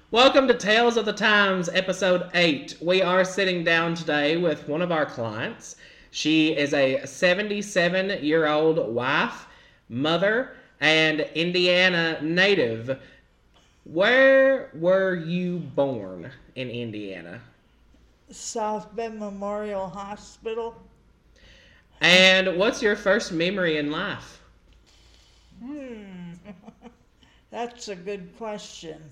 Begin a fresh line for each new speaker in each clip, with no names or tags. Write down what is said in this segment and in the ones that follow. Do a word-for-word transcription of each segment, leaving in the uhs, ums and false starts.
Welcome to Tales of the Times, episode eight. We are sitting down today with one of our clients. She is a seventy-seven-year-old wife, mother, and Indiana native. Where were you born in Indiana?
South Bend Memorial Hospital.
And what's your first memory in life?
Hmm, that's a good question.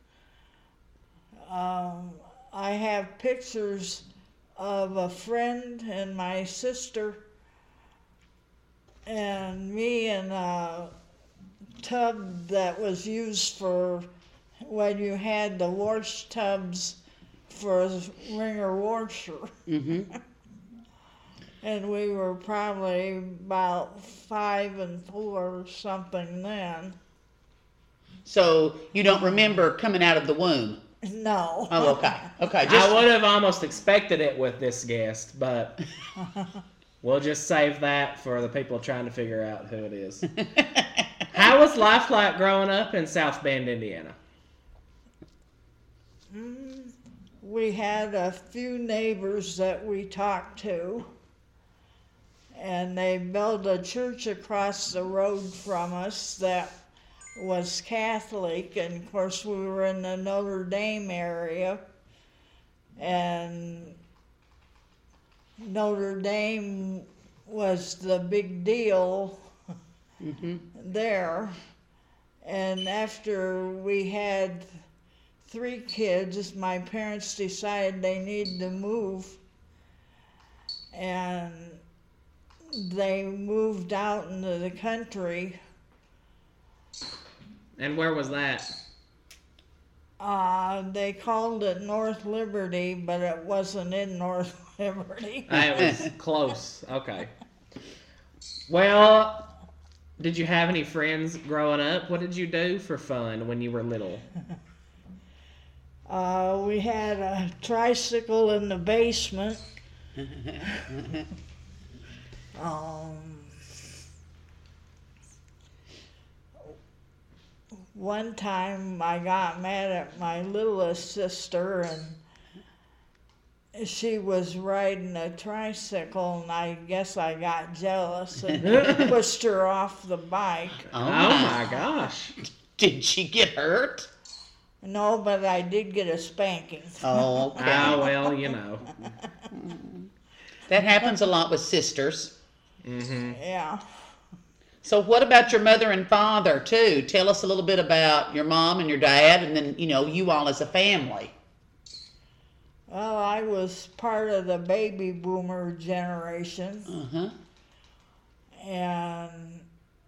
Um, I have pictures of a friend and my sister and me in a tub that was used for when you had the wash tubs for a wringer washer.
Mm-hmm.
And we were probably about five and four or something then.
So you don't remember coming out of the womb?
No.
Oh, okay. Okay.
I would have almost expected it with this guest, but we'll just save that for the people trying to figure out who it is. How was life like growing up in South Bend, Indiana?
Mm, we had a few neighbors that we talked to, and they built a church across the road from us that was Catholic, and of course we were in the Notre Dame area, and Notre Dame was the big deal
Mm-hmm.
there. And after we had three kids, my parents decided they needed to move, and they moved out into the country.
And where was that?
Uh, they called it North Liberty, but it wasn't in North Liberty.
Uh, it was close. Okay. Well, did you have any friends growing up? What did you do for fun when you were little?
Uh, we had a tricycle in the basement. um, one time I got mad at my littlest sister, and she was riding a tricycle, and I guess I got jealous and pushed her off the bike.
Oh, my gosh.
Did she get hurt?
No, but I did get a spanking.
Oh, okay.
Ah, well, you know.
That happens a lot with sisters.
Mm-hmm.
Yeah.
So what about your mother and father, too? Tell us a little bit about your mom and your dad, and then, you know, you all as a family.
Well, I was part of the baby boomer generation,
Uh-huh.
and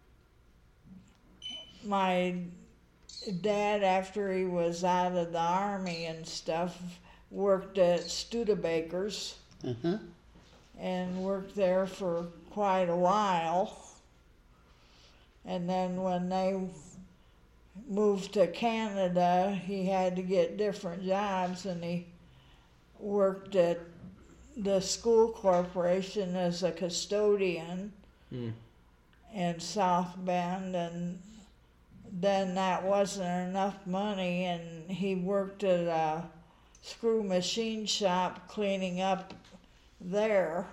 my dad, after he was out of the army and stuff, worked at Studebaker's
Uh-huh.
and worked there for quite a while. And then when they moved to Canada, he had to get different jobs, and he worked at the school corporation as a custodian
Mm.
in South Bend, and then that wasn't enough money, and he worked at a screw machine shop cleaning up there.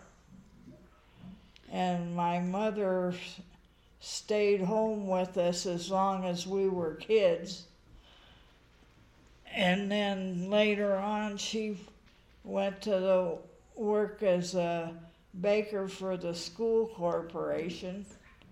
And my mother stayed home with us as long as we were kids. And then later on, she went to the work as a baker for the school corporation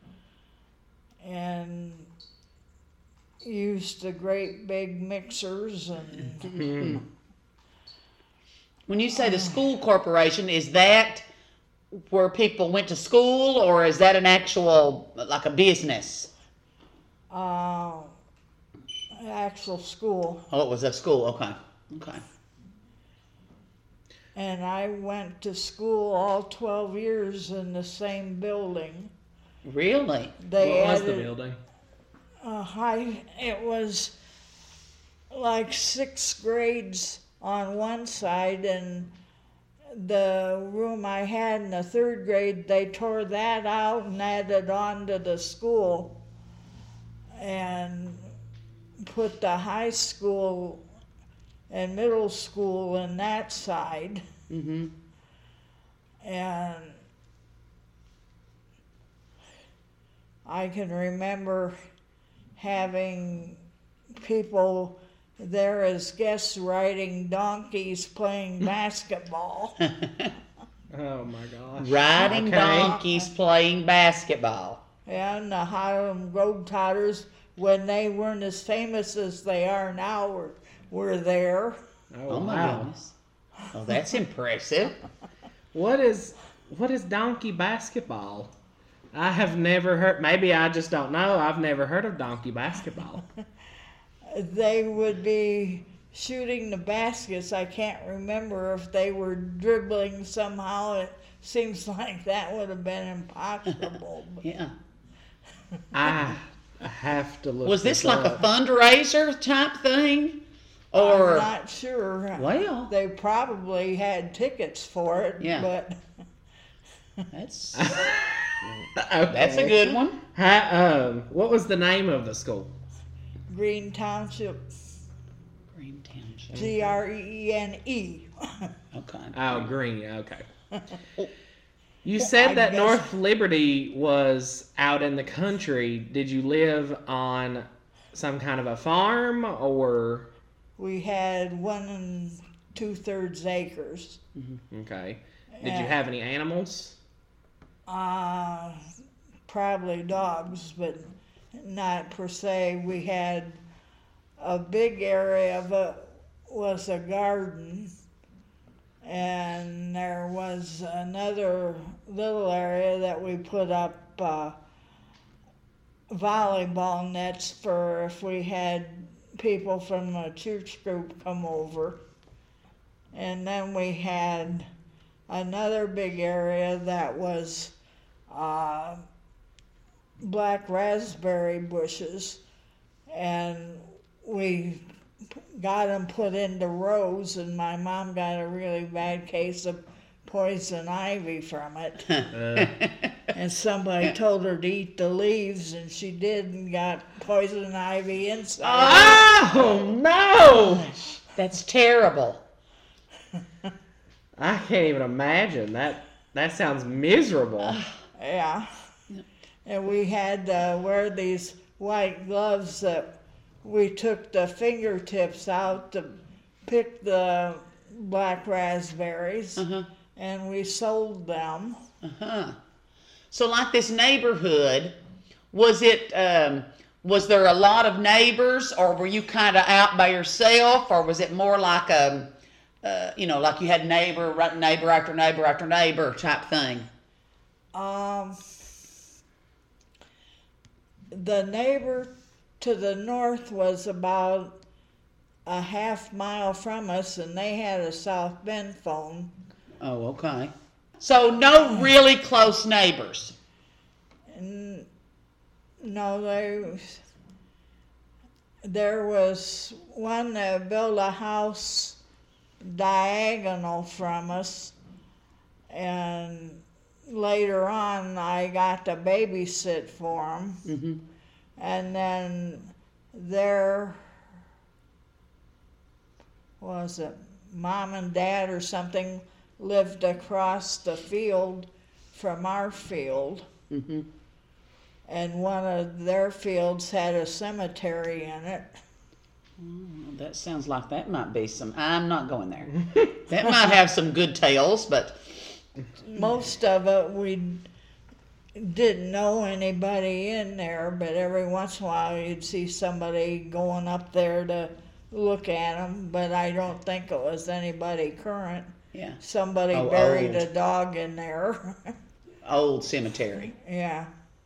and used the great big mixers and
Mm.
When you say the school corporation, is that where people went to school, or is that an actual, like a business?
uh, actual school.
Oh, it was a school. Okay. Okay.
And I went to school all twelve years in the same building.
Really?
They
What was the
added
building?
a high, it was like six grades on one side, and the room I had in the third grade, they tore that out and added on to the school and put the high school and middle school in that side.
Mm-hmm.
And I can remember having people there as guests riding donkeys playing basketball.
Oh my gosh.
Riding
Okay.
donkeys playing basketball.
And the Harlem Globetrotters, when they weren't as famous as they are now, were, were there.
Oh,
Oh my
wow.
goodness. Oh, that's impressive.
What is what is donkey basketball? I have never heard. Maybe I just don't know. I've never heard of donkey basketball.
They would be shooting the baskets. I can't remember if they were dribbling somehow. It seems like that would have been impossible. But
Yeah.
I have to look.
Was this like a
up.
fundraiser type thing?
I'm
Or,
not sure.
well,
They probably had tickets for it,
Yeah.
but
that's
Okay.
that's a good one.
How, um, what was the name of the school?
Green Township,
Green Township.
G R E E N E.
Okay.
Oh, Green. Okay.
Oh.
You said
I
that
guess-
North Liberty was out in the country. Did you live on some kind of a farm or?
We had one and two thirds acres.
Okay. Did you
Yeah.
have any animals?
Uh, probably dogs, but not per se. We had a big area of it was a garden, and there was another little area that we put up uh, volleyball nets for if we had people from a church group come over. And then we had another big area that was uh, black raspberry bushes, and we got them put into rows, and my mom got a really bad case of poison ivy from it.
Uh,
And somebody told her to eat the leaves, and she did, and got poison ivy inside.
oh no!
That's terrible.
I can't even imagine that. That sounds miserable.
Yeah. And we had to wear these white gloves that we took the fingertips out to pick the black raspberries,
Uh-huh.
and we sold them.
Uh-huh. So like this neighborhood, was it um was there a lot of neighbors, or were you kind of out by yourself, or was it more like a uh, you know, like you had neighbor right neighbor after neighbor after neighbor type thing?
Um, the neighbor to the north was about a half mile from us, and they had a South Bend phone.
Oh, okay. So no really close neighbors.
And no, they, there was one that built a house diagonal from us, and later on I got to babysit for him.
Mm-hmm.
And then their, was it mom and dad or something, lived across the field from our field.
Mm-hmm.
And one of their fields had a cemetery in it.
Well, that sounds like that might be some. I'm not going there. That might have some good tales, but
Most of it we didn't know anybody in there, but every once in a while you'd see somebody going up there to look at them, but I don't think it was anybody current.
yeah,
Somebody
Oh,
buried
old.
a dog in there.
old cemetery.
Yeah.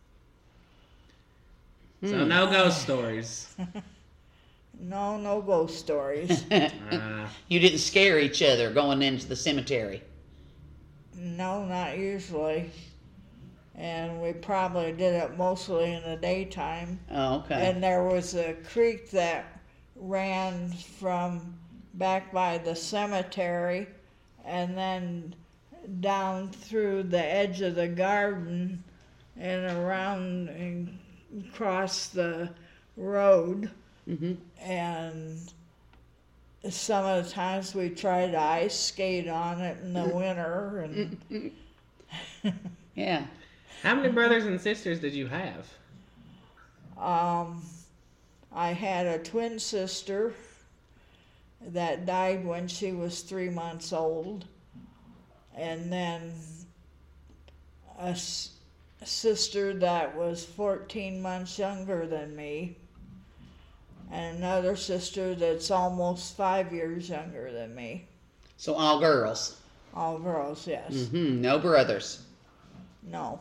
So no ghost stories.
No, no ghost stories.
Uh,
You didn't scare each other going into the cemetery.
No, not usually. And we probably did it mostly in the daytime.
Oh, okay.
And there was a creek that ran from back by the cemetery and then down through the edge of the garden and around and across the road.
Mm-hmm.
And some of the times we tried to ice skate on it in the winter. And
Yeah.
How many brothers and sisters did you have?
um, I had a twin sister that died when she was three months old. And then a s- sister that was fourteen months younger than me. And another sister that's almost five years younger than me.
So all girls.
All girls, yes.
Hmm. No brothers.
No.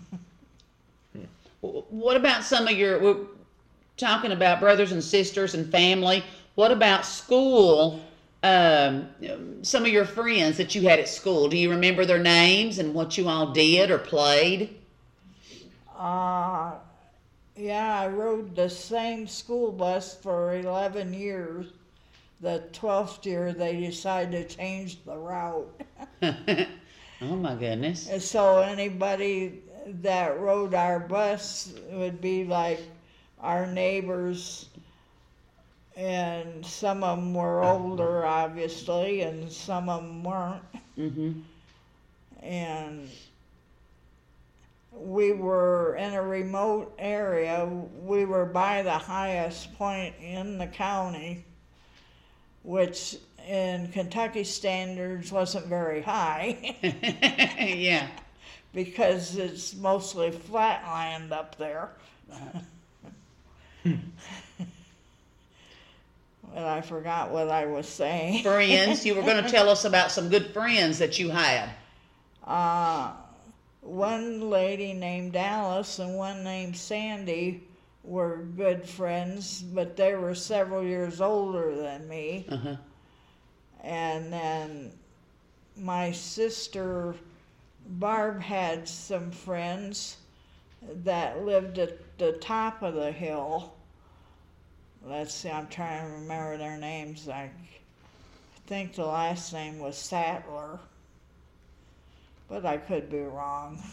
W- What about some of your, we're talking about brothers and sisters and family. What about school? Um, some of your friends that you had at school, do you remember their names and what you all did or played?
Uh, yeah, I rode the same school bus for eleven years. The twelfth year, they decided to change the route.
Oh my goodness.
And so anybody that rode our bus would be like our neighbors, and some of them were older, obviously, and some of them weren't.
Mm-hmm.
And we were in a remote area. We were by the highest point in the county, which in Kentucky standards wasn't very high
Yeah.
because it's mostly flat land up there. But I forgot what I was saying.
Friends, you were going to tell us about some good friends that you had.
Uh, one lady named Alice and one named Sandy were good friends, but they were several years older than me.
Uh-huh.
And then my sister Barb had some friends that lived at the top of the hill. Let's see, I'm trying to remember their names. I think the last name was Sattler, but I could be wrong.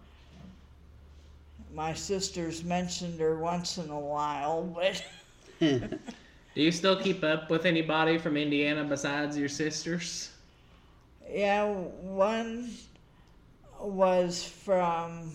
My sisters mentioned her once in a while, but
Do you still keep up with anybody from Indiana besides your sisters?
yeah, one was from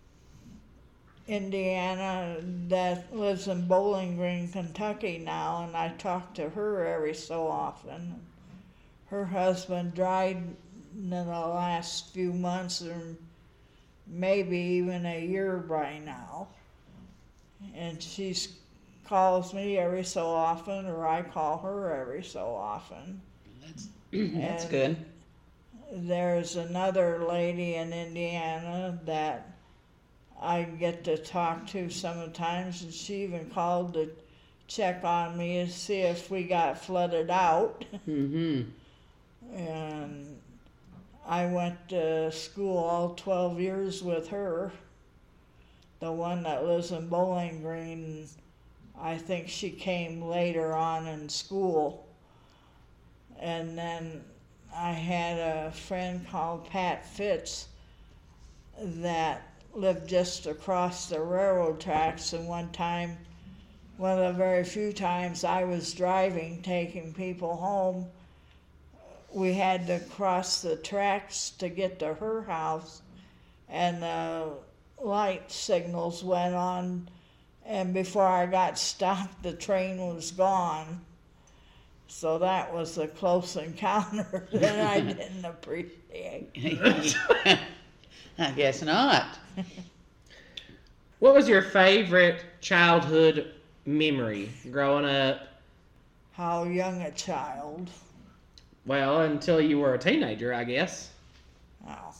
Indiana that lives in Bowling Green, Kentucky now, and I talk to her every so often. Her husband died in the last few months, or maybe even a year by now. And she calls me every so often, or I call her every so often.
That's, that's
And
good.
There's another lady in Indiana that I get to talk to sometimes, and she even called to check on me and see if we got flooded out.
Mm-hmm.
And I went to school all twelve years with her. The one that lives in Bowling Green, I think she came later on in school. And then I had a friend called Pat Fitz that lived just across the railroad tracks, and one time, one of the very few times I was driving, taking people home, we had to cross the tracks to get to her house, and the light signals went on, and before I got stopped, the train was gone. So that was a close encounter that I didn't appreciate.
I guess not.
What was your favorite childhood memory growing up?
How young a child.
Well, until you were a teenager, I guess.
Oh.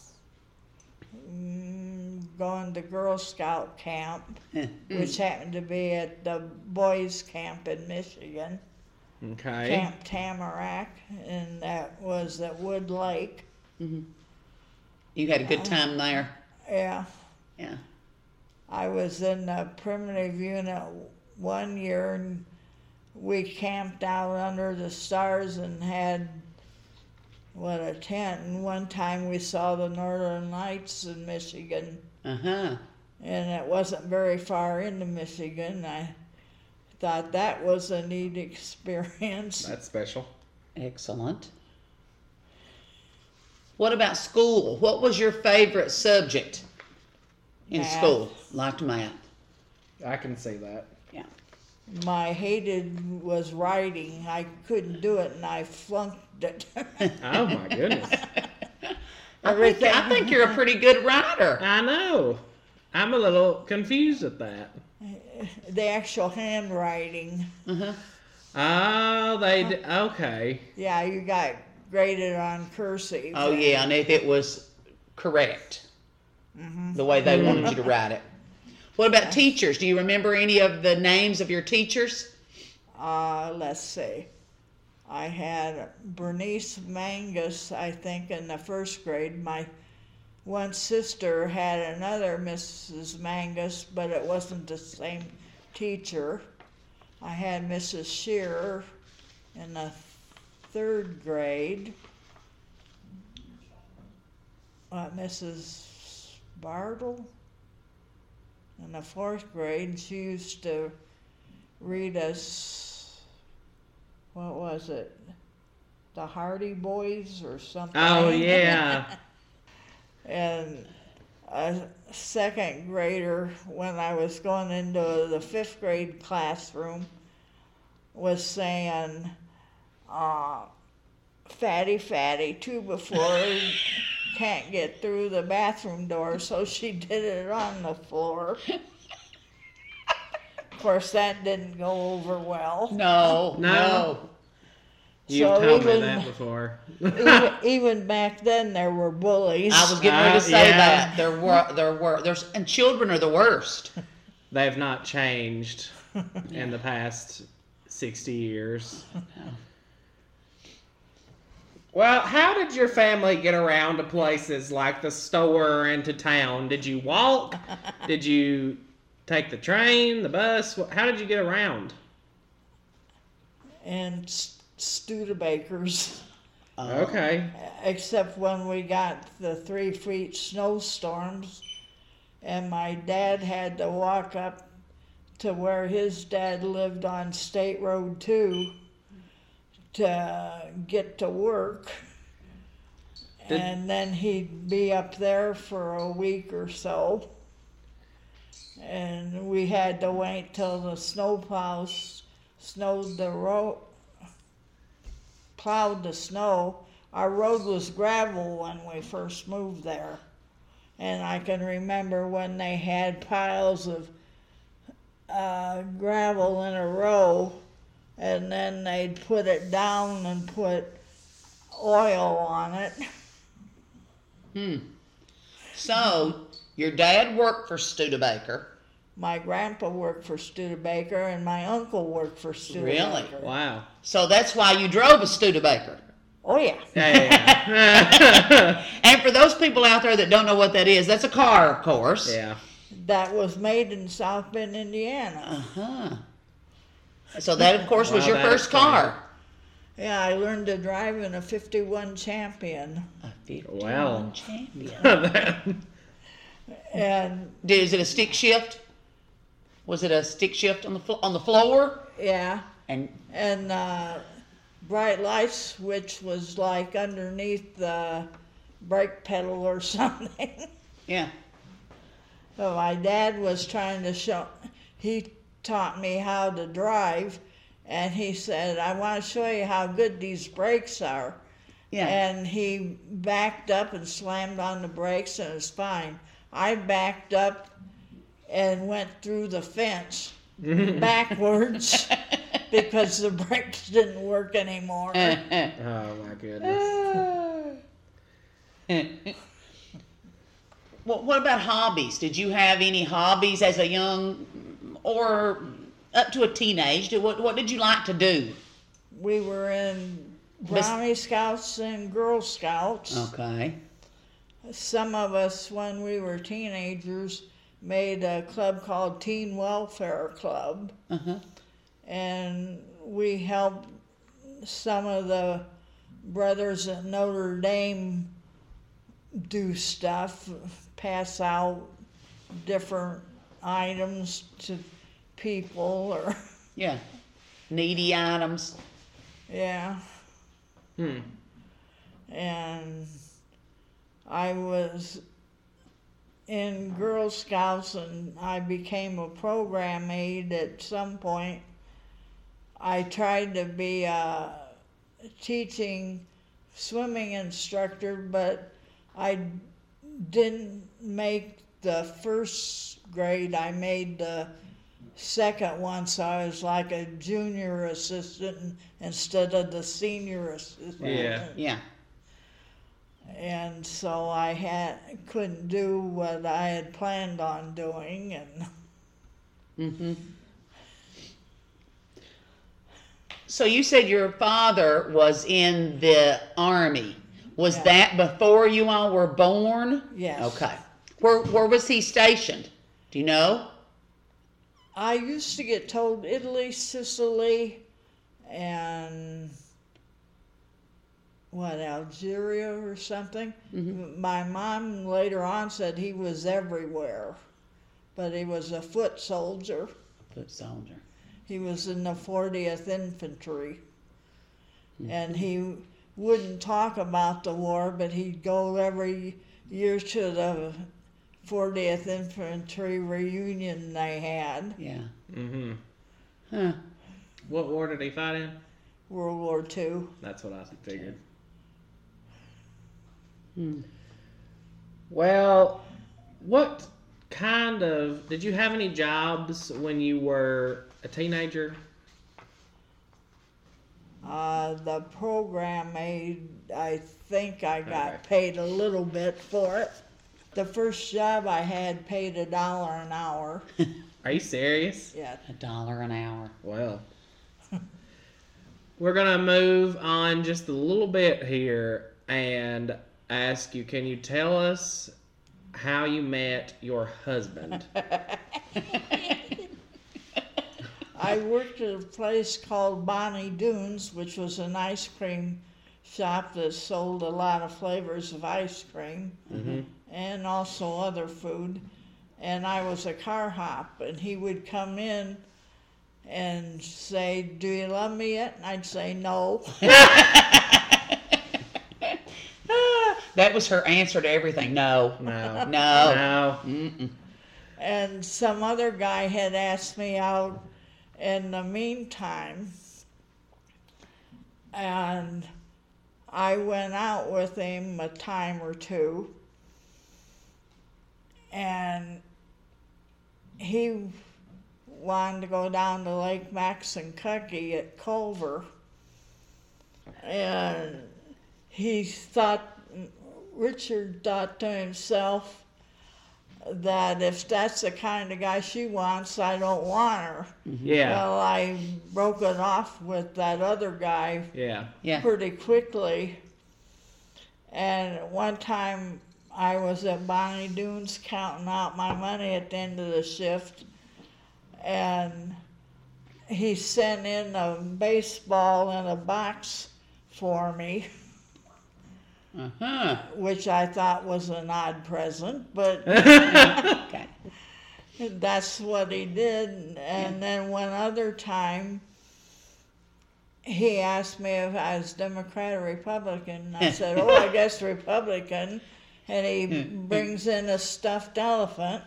Mm, going to Girl Scout camp, which happened to be at the boys' camp in Michigan.
Okay.
Camp Tamarack, and that was at Wood Lake.
Mm-hmm. You had a good time there.
Yeah.
Yeah.
I was in the primitive unit one year, and we camped out under the stars and had, what, a tent. And one time we saw the Northern Lights in Michigan,
Uh-huh.
and it wasn't very far into Michigan. I thought that was a neat experience.
That's special.
Excellent. What about school? What was your favorite subject in
Math.
school? Liked math.
I can see that.
Yeah.
My hated was writing. I couldn't do it, and I flunked it.
Oh my goodness.
I think, I think you're a pretty good writer.
I know. I'm a little confused at that.
The actual handwriting.
Uh-huh.
Oh, they d- okay.
Yeah, you got graded on cursive.
Oh, yeah, and if it was correct, the way they wanted you to write it. What about teachers? Do you remember any of the names of your teachers?
Uh, let's see. I had Bernice Mangus, I think, in the first grade. My one sister had another Missus Mangus, but it wasn't the same teacher. I had Missus Shearer in the third grade. Uh, Missus Bartle in the fourth grade. She used to read us, what was it? The Hardy Boys or something.
Oh yeah.
And a second grader, when I was going into the fifth grade classroom, was saying, uh, fatty, fatty, two before, can't get through the bathroom door, so she did it on the floor. Of course, that didn't go over well.
No,
No.
no.
You've
So
told me
even-
that before.
even, even back then, there were bullies.
I was getting ready
Uh,
to say
yeah.
that. There were, there were, there's, and children are the worst.
They've not changed in the past sixty years. Well, how did your family get around to places like the store and to town? Did you walk? Did you take the train, the bus? Wh- How did you get around?
And S- Studebakers.
Okay.
Except when we got the three feet snowstorms, and my dad had to walk up to where his dad lived on State Road two to get to work.
Did-
And then he'd be up there for a week or so. And we had to wait till the snowplows snowed the road, plowed the snow. Our road was gravel when we first moved there. And I can remember when they had piles of uh, gravel in a row, and then they'd put it down and put oil on it.
Hmm. So, your dad worked for Studebaker.
My grandpa worked for Studebaker, and my uncle worked for Studebaker.
Really?
Wow.
So that's why you drove a Studebaker.
Oh, yeah.
Yeah, yeah, yeah.
And for those people out there that don't know what that is, that's a car, of course.
Yeah.
That was made in South Bend, Indiana.
Uh-huh. So that, of course, was
Wow,
your
that
first
explains
car.
Yeah, I learned to drive in a fifty-one Champion.
A fifty-one
Well.
champion.
And,
Did, is it a stick shift? Was it a stick shift on the flo- on the floor?
yeah,
And
and uh, bright light switch was like underneath the brake pedal or something.
yeah,
So my dad was trying to show, he taught me how to drive, and he said, I want to show you how good these brakes are.
yeah.
And he backed up and slammed on the brakes, and it was fine. I backed up and went through the fence backwards because the brakes didn't work anymore.
Oh my goodness.
Well, what about hobbies? Did you have any hobbies as a young or up to a teenage? Did- What, what did you like to do?
We were in Brownie Scouts and Girl Scouts.
Okay.
Some of us, when we were teenagers, made a club called Teen Welfare Club,
Uh-huh.
and we helped some of the brothers at Notre Dame do stuff, pass out different items to people, or
Yeah. Needy items.
yeah.
Hmm.
And I was in Girl Scouts and I became a program aide at some point. I tried to be a teaching swimming instructor, but I didn't make the first grade. I made the second one, so I was like a junior assistant instead of the senior assistant.
Yeah.
Yeah.
And so I had couldn't do what I had planned on doing, and
Mm-hmm. So you said your father was in the Army. Was
Yeah.
that before you all were born?
yes.
Okay. Where where was he stationed? Do you know?
I used to get told Italy, Sicily, and what, Algeria or something.
Mhm.
My mom later on said he was everywhere, but he was a foot soldier.
Foot soldier.
He was in the fortieth Infantry, and he wouldn't talk about the war, but he'd go every year to the fortieth Infantry reunion they had,
Yeah.
Mm-hmm.
Huh.
What war did he fight in?
World War Two.
That's what I figured.
Hmm.
Well, what kind of did you have any jobs when you were a teenager?
Uh, the program aide, I think I got
Okay.
paid a little bit for it. The first job I had paid a dollar an hour.
Are you serious?
Yeah.
A dollar an hour.
Well, we're gonna move on just a little bit here and ask you, can you tell us how you met your husband?
I worked at a place called Bonnie Dunes, which was an ice cream shop that sold a lot of flavors of ice cream
Mm-hmm.
and also other food. And I was a car hop, and he would come in and say, "Do you love me yet?" And I'd say, "No."
That was her answer to everything. No.
No.
No.
No.
Mm-mm.
And some other guy had asked me out in the meantime, and I went out with him a time or two, and he wanted to go down to Lake Maxinkuckee at Culver, and he thought, Richard thought to himself, that if that's the kind of guy she wants, I don't want her.
Yeah.
Well, I broke it off with that other guy
Yeah.
Yeah.
pretty quickly. And one time I was at Bonnie Dunes counting out my money at the end of the shift, and he sent in a baseball in a box for me,
Uh-huh.
which I thought was an odd present, but
Okay.
that's what he did. And then one other time, he asked me if I was Democrat or Republican. I said, "Oh, I guess Republican." And he brings in a stuffed elephant.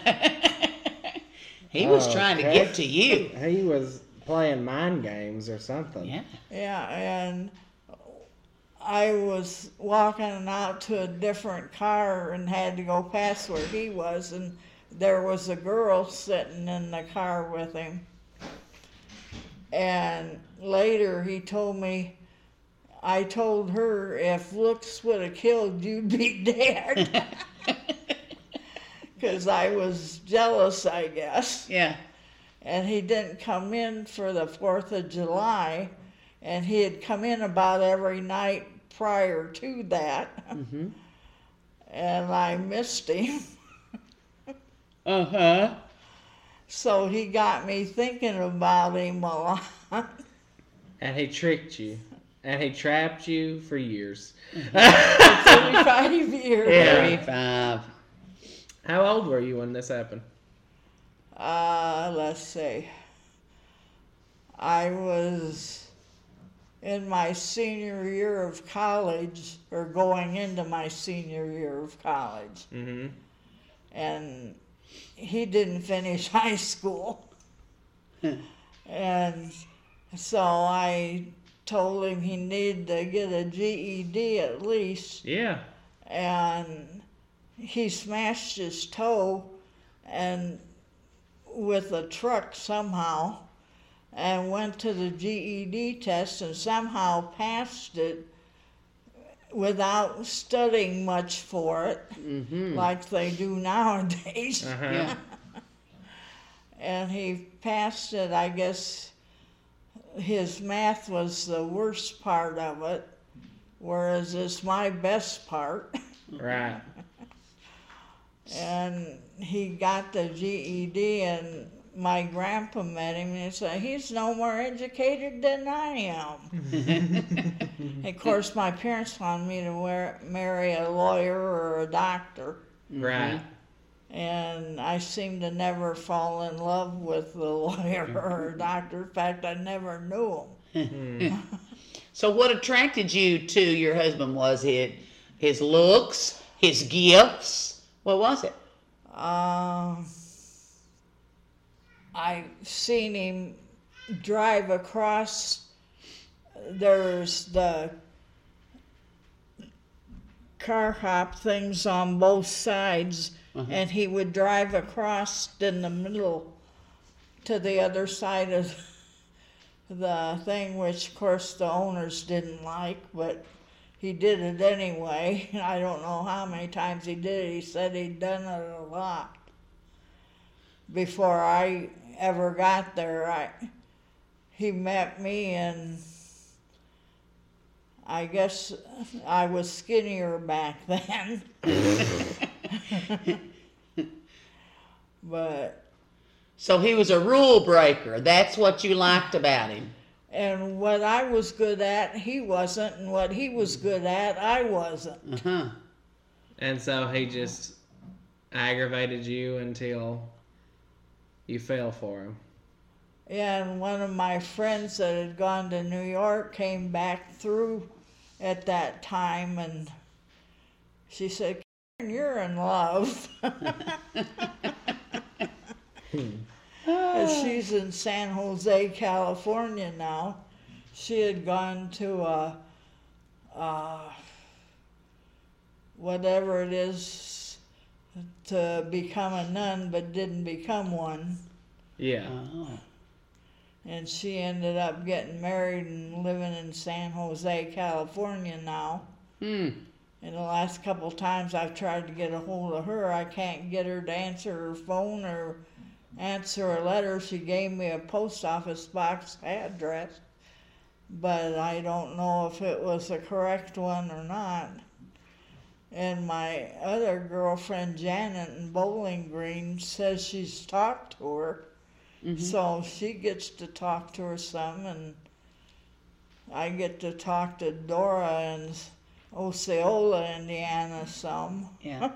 He was trying to
Okay.
get to you.
He was playing mind games or something.
Yeah.
Yeah, and I was walking out to a different car and had to go past where he was, and there was a girl sitting in the car with him. And later he told me, I told her, if looks would have killed, you'd be dead. Because I was jealous, I guess.
Yeah.
And he didn't come in for the fourth of July, and he had come in about every night prior to that,
Mm-hmm.
and I missed him.
Uh-huh.
So he got me thinking about him a lot.
And he tricked you. And he trapped you for years.
thirty-five years.
Yeah.
thirty-five.
How old were you when this happened?
Uh, let's see. I was in my senior year of college, or going into my senior year of college.
Mm-hmm.
And he didn't finish high school. And so I told him he needed to get a G E D at least.
Yeah.
And he smashed his toe and with a truck somehow, and went to the G E D test and somehow passed it without studying much for it,
Mm-hmm.
like they do nowadays.
Uh-huh.
Yeah.
And he passed it. I guess his math was the worst part of it, whereas it's my best part.
Right.
And he got the G E D, and my grandpa met him, and he said, he's no more educated than I am. Of course, my parents wanted me to wear, marry a lawyer or a doctor,
Right.
and I seemed to never fall in love with the lawyer or a doctor. In fact, I never knew him.
So what attracted you to your husband? Was it his looks, his gifts? What was it?
Um, I seen him drive across. There's the car hop things on both sides,
Uh-huh.
and he would drive across in the middle to the other side of the thing, which of course the owners didn't like, but he did it anyway. I don't know how many times he did it. He said he'd done it a lot. Before I ever got there, I he met me, and I guess I was skinnier back then. But
So he was a rule breaker. That's what you liked about him.
and what I was good at, he wasn't, and what he was good at, I wasn't.
Uh-huh.
And so he just aggravated you until you fell for him.
Yeah, and one of my friends that had gone to New York came back through at that time, and she said, Karen, you're in love. And she's in San Jose, California now. She had gone to a, uh, whatever it is, to become a nun, but didn't become one.
Yeah.
Oh.
And she ended up getting married and living in San Jose, California now.
Hmm.
And the last couple times I've tried to get a hold of her, I can't get her to answer her phone or answer a letter. She gave me a post office box address, but I don't know if it was the correct one or not. And my other girlfriend, Janet, in Bowling Green, says she's talked to her.
Mm-hmm.
So she gets to talk to her some, and I get to talk to Dora in Osceola, Indiana some.
Yeah.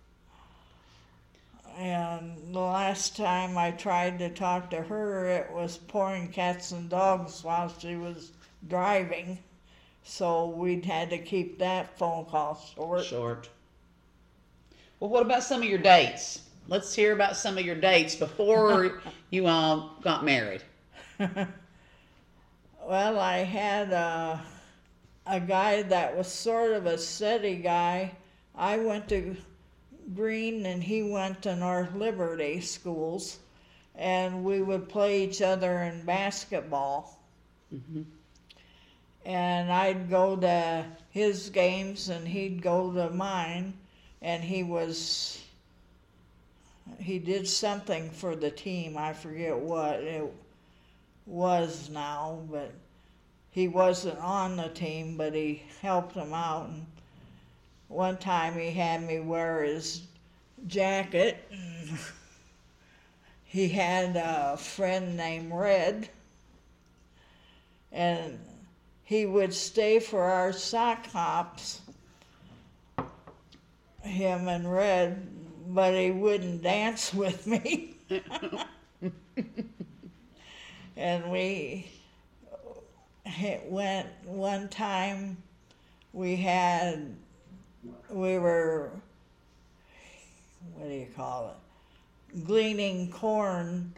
And the last time I tried to talk to her, it was pouring cats and dogs while she was driving. So we'd had to keep that phone call short.
Short. Well, what about some of your dates? Let's hear about some of your dates before you all got married.
Well, I had a, a guy that was sort of a steady guy. I went to Green and he went to North Liberty schools, and we would play each other in basketball.
Mm-hmm.
And I'd go to his games and he'd go to mine, and he was, he did something for the team. I forget what it was now, but he wasn't on the team, but he helped them out. And one time he had me wear his jacket. And he had a friend named Red, and he would stay for our sock hops, him and Red, but he wouldn't dance with me. And we, it went one time. We had, we were, what do you call it? Gleaning corn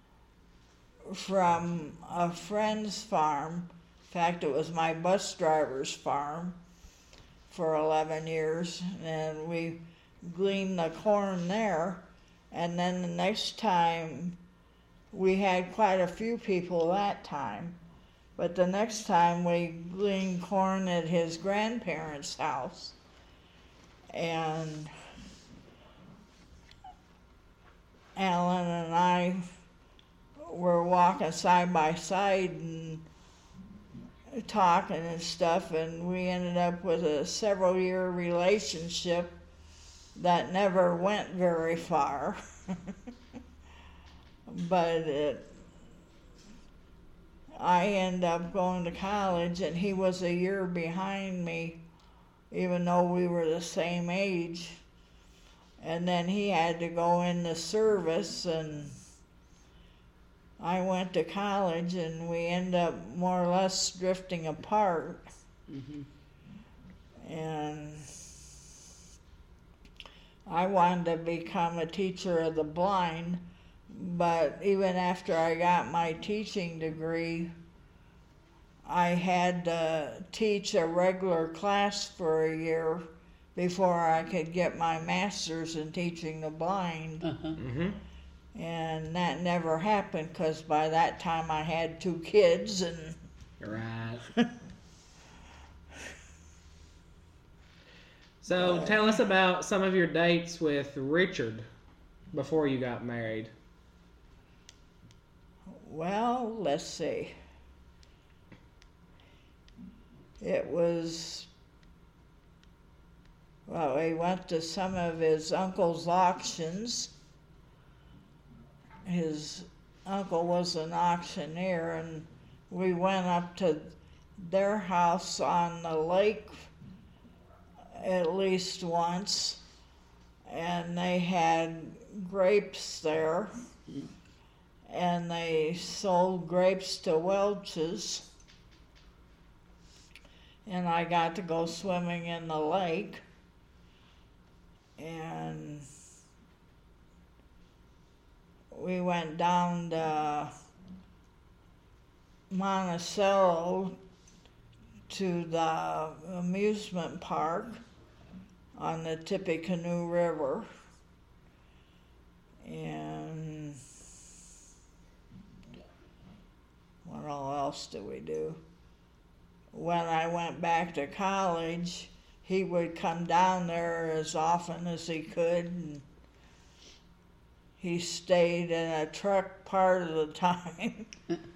from a friend's farm. In fact, it was my bus driver's farm for eleven years, and we gleaned the corn there. And then the next time, we had quite a few people that time, but the next time we gleaned corn at his grandparents' house, and Alan and I were walking side by side and talking and stuff, and we ended up with a several year relationship that never went very far. But it, I ended up going to college, and he was a year behind me, even though we were the same age. And then he had to go into service, and I went to college, and we ended up more or less drifting apart. Mm-hmm. And I wanted to become a teacher of the blind, but even after I got my teaching degree, I had to teach a regular class for a year before I could get my master's in teaching the blind. Uh-huh. Mm-hmm. And that never happened because by that time I had two kids and...
Right. So tell us about some of your dates with Richard before you got married.
Well, let's see. It was, well, we went to some of his uncle's auctions. His uncle was an auctioneer, and we went up to their house on the lake at least once, and they had grapes there, and they sold grapes to Welch's, and I got to go swimming in the lake, and we went down to Monticello to the amusement park on the Tippecanoe River. And what all else did we do? When I went back to college, he would come down there as often as he could, and he stayed in a truck part of the time.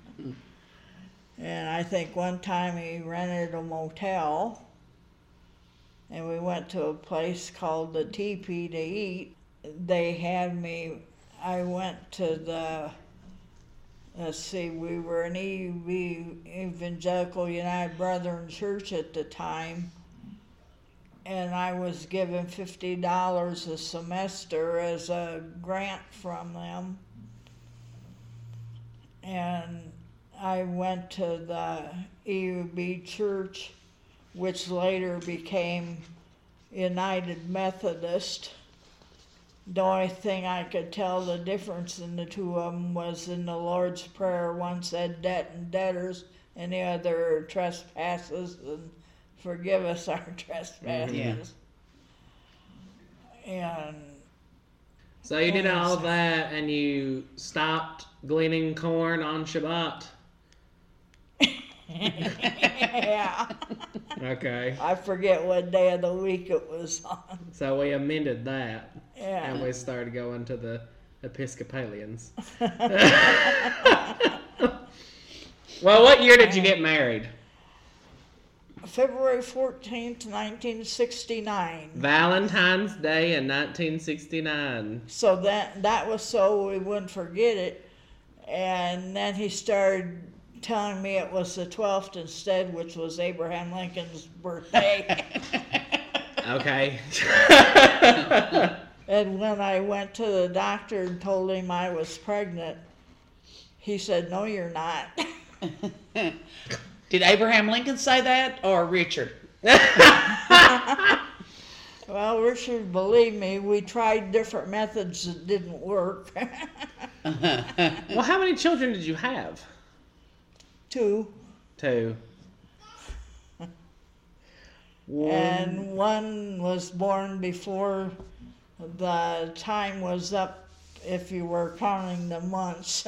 And I think one time he rented a motel, and we went to a place called the Teepee to eat. They had me, I went to the, let's see, we were an E V, Evangelical United Brethren Church at the time, and I was given fifty dollars a semester as a grant from them. And I went to the E U B church, which later became United Methodist. The only thing I could tell the difference in the two of them was in the Lord's Prayer, one said debt and debtors, and the other trespasses, and forgive us our trespasses. Yeah. And
so you did all of that, and you stopped gleaning corn on Shabbat?
Yeah.
Okay.
I forget what day of the week it was on.
So we amended that.
Yeah.
And we started going to the Episcopalians. Well, what year did you get married?
February fourteenth, nineteen sixty-nine.
Valentine's Day in nineteen sixty-nine.
So that that was so we wouldn't forget it. And then he started telling me it was the twelfth instead, which was Abraham Lincoln's birthday.
Okay.
And when I went to the doctor and told him I was pregnant, he said, "No, you're not."
Did Abraham Lincoln say that or Richard?
Well, Richard, believe me, we tried different methods that didn't work.
Well, how many children did you have?
Two.
Two.
And one was born before the time was up, if you were counting the months.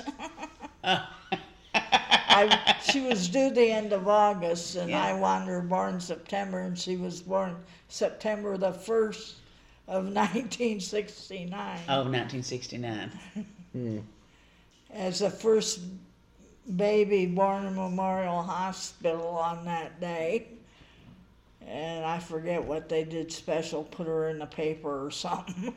I, she was due the end of August, and
Yeah.
I wanted her born September, and she was born September the first of nineteen sixty-nine.
Oh, nineteen sixty-nine.
Hmm.
As the first baby born in Memorial Hospital on that day. And I forget what they did special, put her in the paper or something.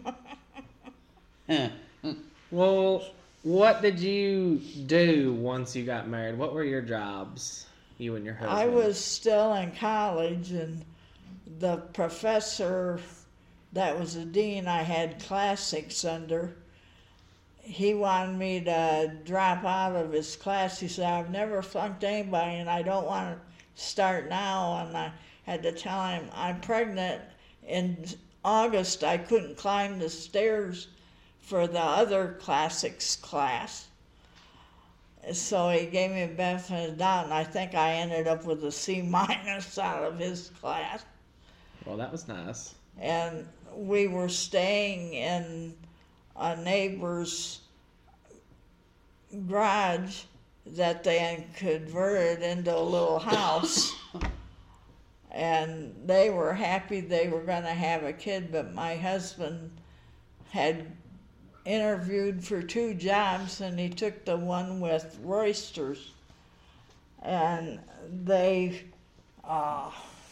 Well, what did you do once you got married? What were your jobs, you and your husband?
I was still in college, and the professor that was the dean I had classics under, he wanted me to drop out of his class. He said, I've never flunked anybody, and I don't want to start now. And I had to tell him, I'm pregnant. In August, I couldn't climb the stairs for the other classics class. So he gave me a benefit of the doubt, and I think I ended up with a C minus out of his class.
Well, that was nice.
And we were staying in a neighbor's garage that they had converted into a little house. And they were happy they were going to have a kid, but my husband had interviewed for two jobs, and he took the one with Roysters. And they uh,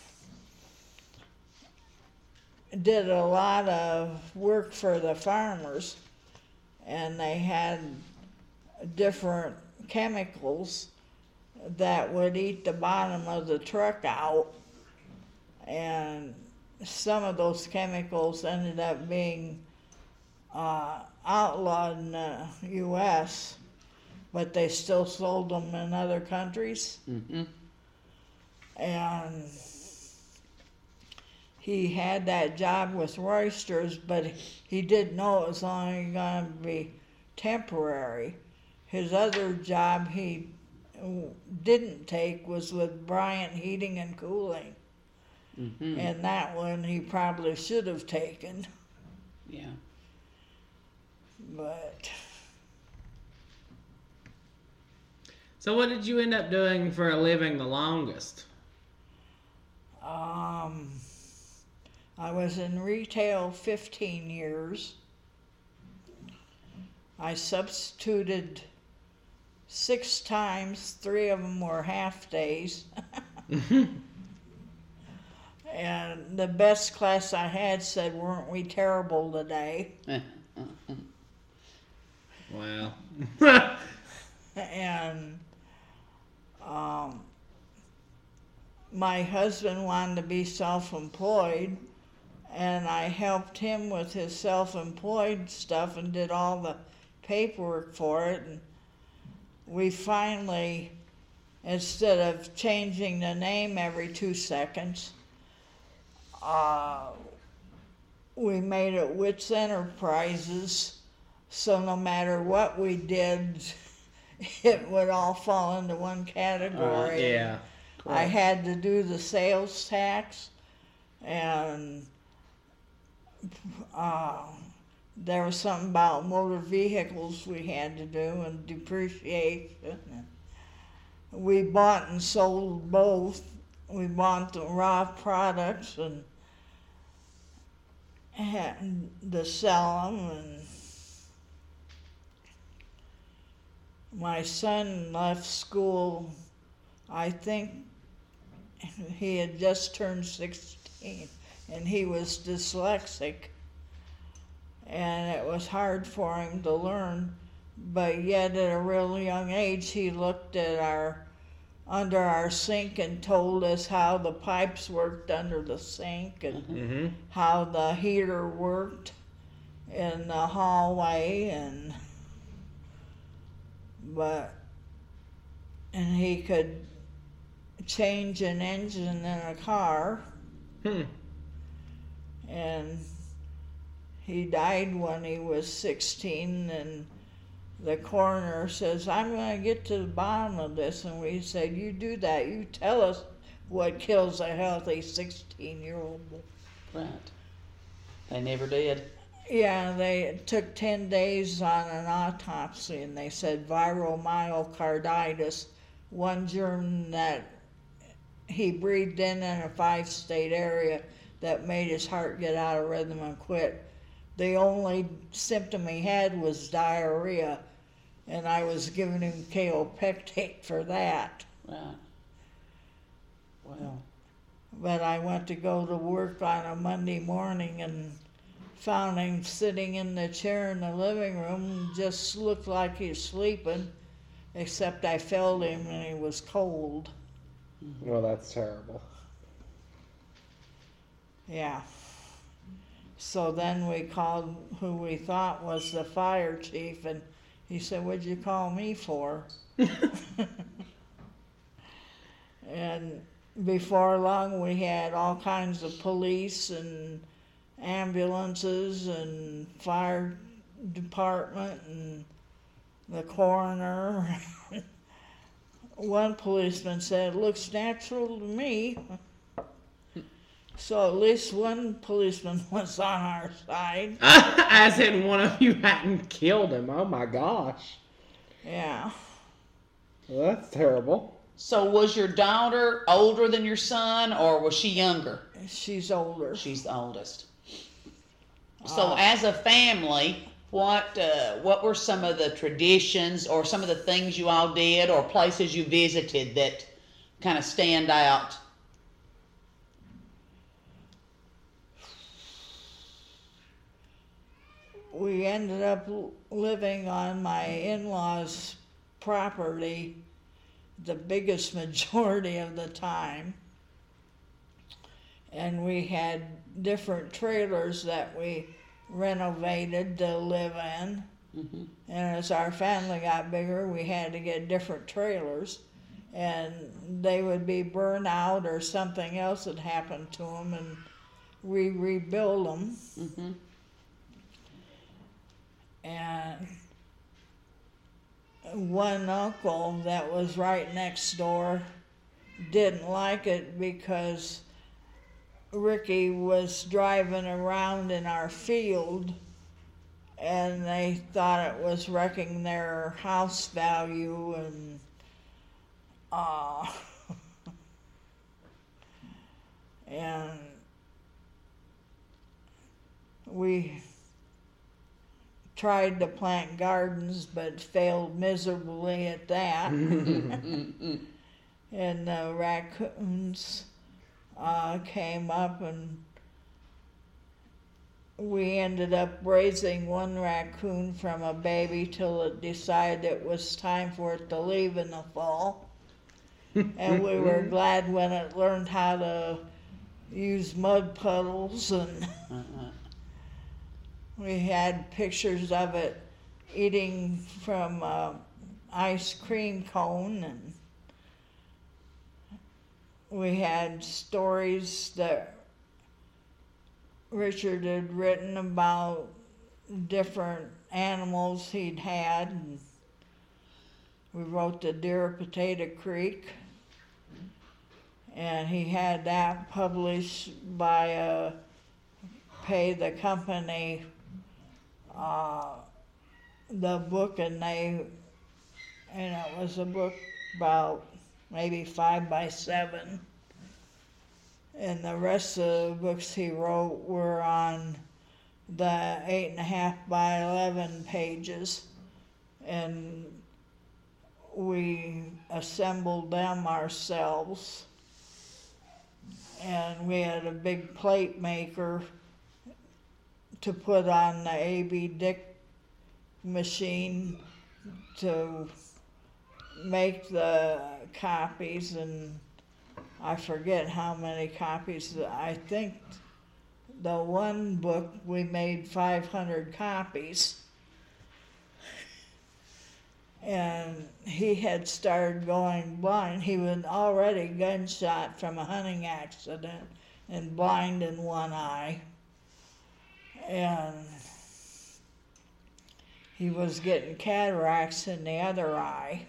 did a lot of work for the farmers, and they had different chemicals that would eat the bottom of the truck out. And some of those chemicals ended up being uh, outlawed in the U S, but they still sold them in other countries.
Mm-hmm.
And he had that job with Roysters, but he didn't know it was only going to be temporary. His other job he didn't take was with Bryant Heating and Cooling.
Mm-hmm.
And that one he probably should have taken,
Yeah.
but
So what did you end up doing for a living the longest?
um, I was in retail fifteen years. I substituted six times, three of them were half days. And the best class I had said, weren't we terrible today?
Wow.
And um, my husband wanted to be self-employed, and I helped him with his self-employed stuff and did all the paperwork for it. And we finally, instead of changing the name every two seconds, uh, we made it Wits Enterprises, so no matter what we did, it would all fall into one category.
Uh, yeah.
I had to do the sales tax, and uh, there was something about motor vehicles we had to do, and depreciation. We bought and sold both. We bought the raw products and had to sell them, and my son left school, I think he had just turned sixteen, and he was dyslexic, and it was hard for him to learn, but yet at a real young age he looked at our under our sink and told us how the pipes worked under the sink and
Mm-hmm.
how the heater worked in the hallway, and but and he could change an engine in a car,
Hmm.
and he died when he was sixteen, and the coroner says, I'm going to get to the bottom of this. And we said, you do that. You tell us what kills a healthy sixteen-year-old.
Right. They never did.
Yeah, they took ten days on an autopsy, and they said viral myocarditis, one germ that he breathed in in a five-state area that made his heart get out of rhythm and quit. The only symptom he had was diarrhea, and I was giving him kaopectate for that.
Right. Well.
But I went to go to work on a Monday morning and found him sitting in the chair in the living room, just looked like he was sleeping, except I felt him and he was cold.
Well, that's terrible.
Yeah. So then we called who we thought was the fire chief, and he said, what'd you call me for? And before long we had all kinds of police and ambulances and fire department and the coroner. One policeman said, it looks natural to me. So at least one policeman was on our side.
As in one of you hadn't killed him. Oh my gosh.
Yeah.
Well, that's terrible.
So was your daughter older than your son, or was she younger?
She's older.
She's the oldest. So as a family, what uh, what were some of the traditions or some of the things you all did or places you visited that kind of stand out?
We ended up living on my in-laws' property the biggest majority of the time. And we had different trailers that we renovated to live in.
Mm-hmm.
And as our family got bigger, we had to get different trailers. And they would be burned out or something else had happened to them, and we rebuild them.
Mm-hmm.
And one uncle that was right next door didn't like it because Ricky was driving around in our field and they thought it was wrecking their house value, and uh, and we tried to plant gardens but failed miserably at that. And the raccoons uh, came up, and we ended up raising one raccoon from a baby till it decided it was time for it to leave in the fall. And we were glad when it learned how to use mud puddles, and
Uh-uh.
we had pictures of it eating from an ice cream cone, and we had stories that Richard had written about different animals he'd had, and we wrote The Deer of Potato Creek, and he had that published by a pay the company uh, the book, and they and it was a book about maybe five by seven, and the rest of the books he wrote were on the eight and a half by eleven pages, and we assembled them ourselves. And we had a big plate maker to put on the A B Dick machine to make the copies, and I forget how many copies. I think the one book we made five hundred copies. and he had started going blind. He was already gunshot from a hunting accident and blind in one eye. And he was getting cataracts in the other eye.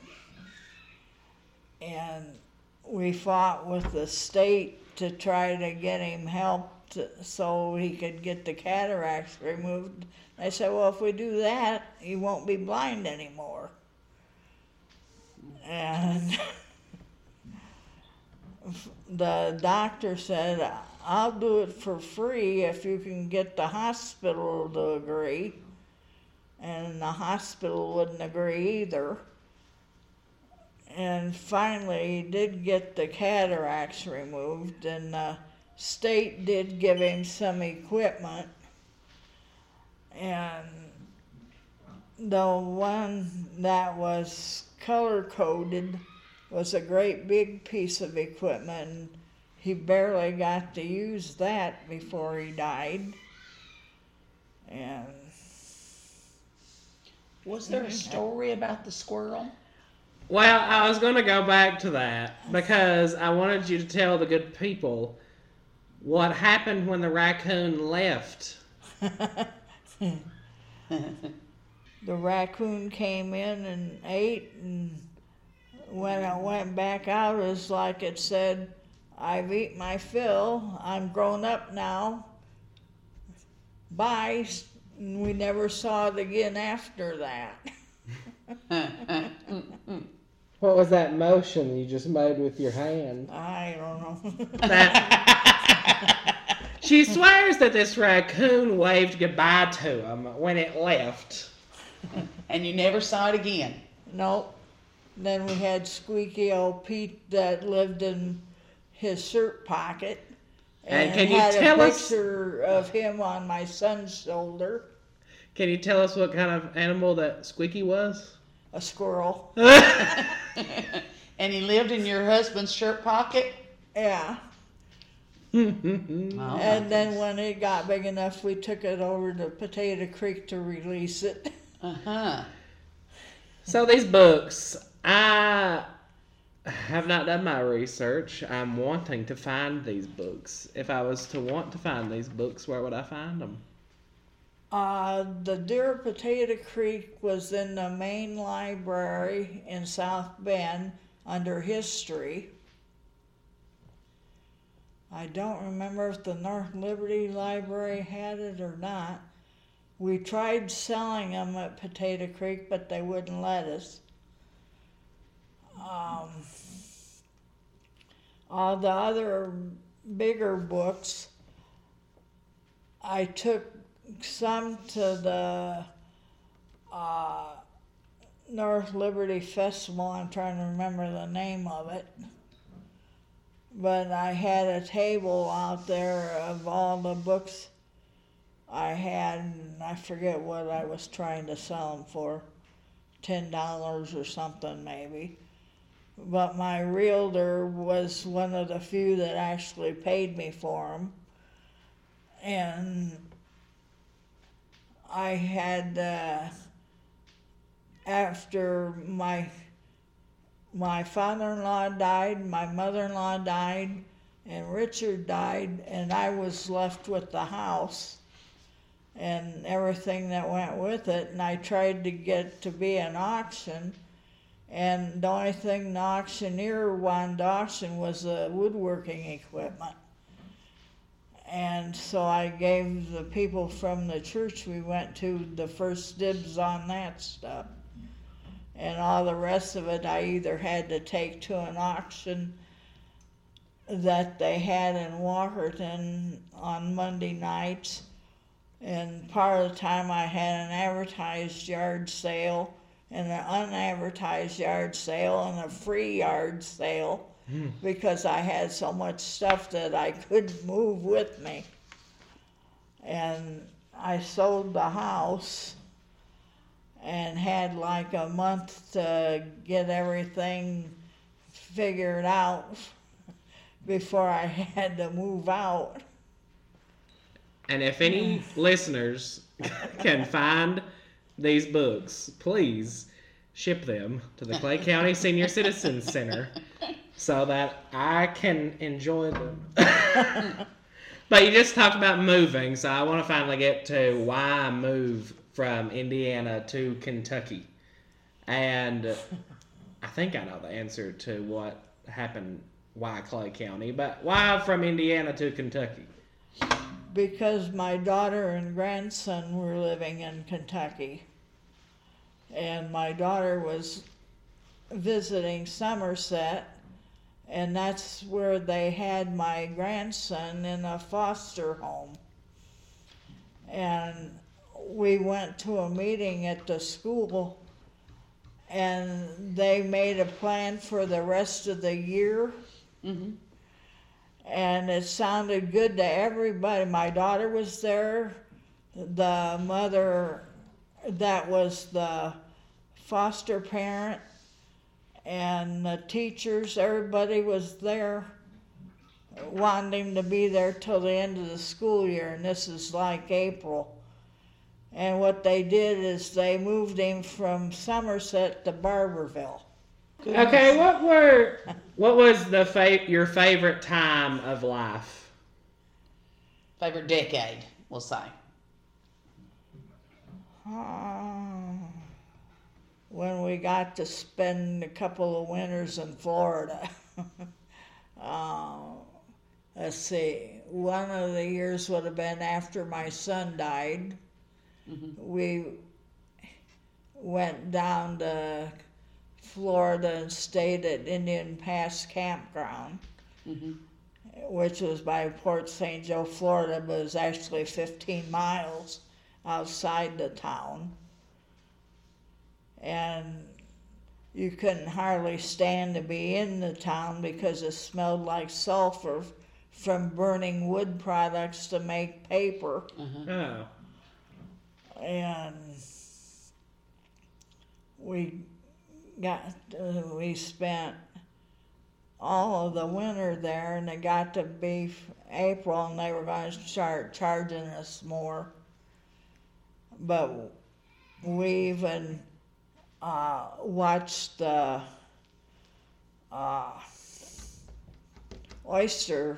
And we fought with the state to try to get him help to, so he could get the cataracts removed. I said, well, if we do that, he won't be blind anymore. And the doctor said, I'll do it for free if you can get the hospital to agree. And the hospital wouldn't agree either. And finally, he did get the cataracts removed, and the state did give him some equipment. And the one that was color-coded was a great big piece of equipment, and he barely got to use that before he died. And
Was there a story about the squirrel?
Well, I was going to go back to that because I wanted you to tell the good people what happened when the raccoon left.
The raccoon came in and ate, and when it went back out, it was like it said, I've eaten my fill, I'm grown up now, bye. And we never saw it again after that.
What was that motion you just made with your hand?
I don't know.
That, she swears that this raccoon waved goodbye to him when it left.
And you never saw it again?
Nope. Then we had Squeaky old Pete that lived in his shirt pocket.
And,
And
can you
had
tell
a
us?
picture of him on my son's shoulder.
Can you tell us what kind of animal that Squeaky was?
A squirrel.
And he lived in your husband's shirt pocket?
Yeah.
Oh,
And then when it got big enough, we took it over to Potato Creek to release it.
Uh-huh.
So these books, I have not done my research. I'm wanting to find these books. If I was to want to find these books, where would I find them?
Uh, the Deer Potato Creek was in the main library in South Bend under history. I don't remember if the North Liberty Library had it or not. We tried selling them at Potato Creek, but they wouldn't let us. Um, all the other bigger books, I took some to the uh, North Liberty Festival. I'm trying to remember the name of it. But I had a table out there of all the books I had, and I forget what I was trying to sell them for, ten dollars or something maybe. But my realtor was one of the few that actually paid me for them. And I had, uh, after my my father-in-law died, my mother-in-law died, and Richard died, and I was left with the house and everything that went with it, and I tried to get to be an auction, and the only thing the auctioneer wanted to auction was the woodworking equipment. And so I gave the people from the church we went to the first dibs on that stuff. And all the rest of it I either had to take to an auction that they had in Walkerton on Monday nights. And part of the time I had an advertised yard sale and an unadvertised yard sale and a free yard sale mm. because I had so much stuff that I couldn't move with me. And I sold the house and had like a month to get everything figured out before I had to move out.
And if any listeners can find these books, please ship them to the Clay County Senior Citizens Center so that I can enjoy them. But you just talked about moving, so I want to finally get to why I moved from Indiana to Kentucky. And I think I know the answer to what happened, why Clay County, but why from Indiana to Kentucky?
Because my daughter and grandson were living in Kentucky. And my daughter was visiting Somerset, and that's where they had my grandson in a foster home. And we went to a meeting at the school, and they made a plan for the rest of the year.
Mm-hmm.
And it sounded good to everybody. My daughter was there. The mother that was the foster parent and the teachers, everybody was there wanting him to be there till the end of the school year, and this is like April. And what they did is they moved him from Somerset to Barberville.
Okay, what were what was the fa- your favorite time of life?
Favorite decade, we'll say.
Uh, when we got to spend a couple of winters in Florida. uh, let's see, one of the years would have been after my son died. Mm-hmm. We went down to Florida and stayed at Indian Pass Campground, mm-hmm. which was by Port Saint Joe, Florida, but it was actually fifteen miles outside the town. And you couldn't hardly stand to be in the town because it smelled like sulfur from burning wood products to make paper.
Uh-huh. Oh.
And we got uh, we spent all of the winter there, and it got to be April, and they were going to start charging us more. But we even uh, watched the uh, oyster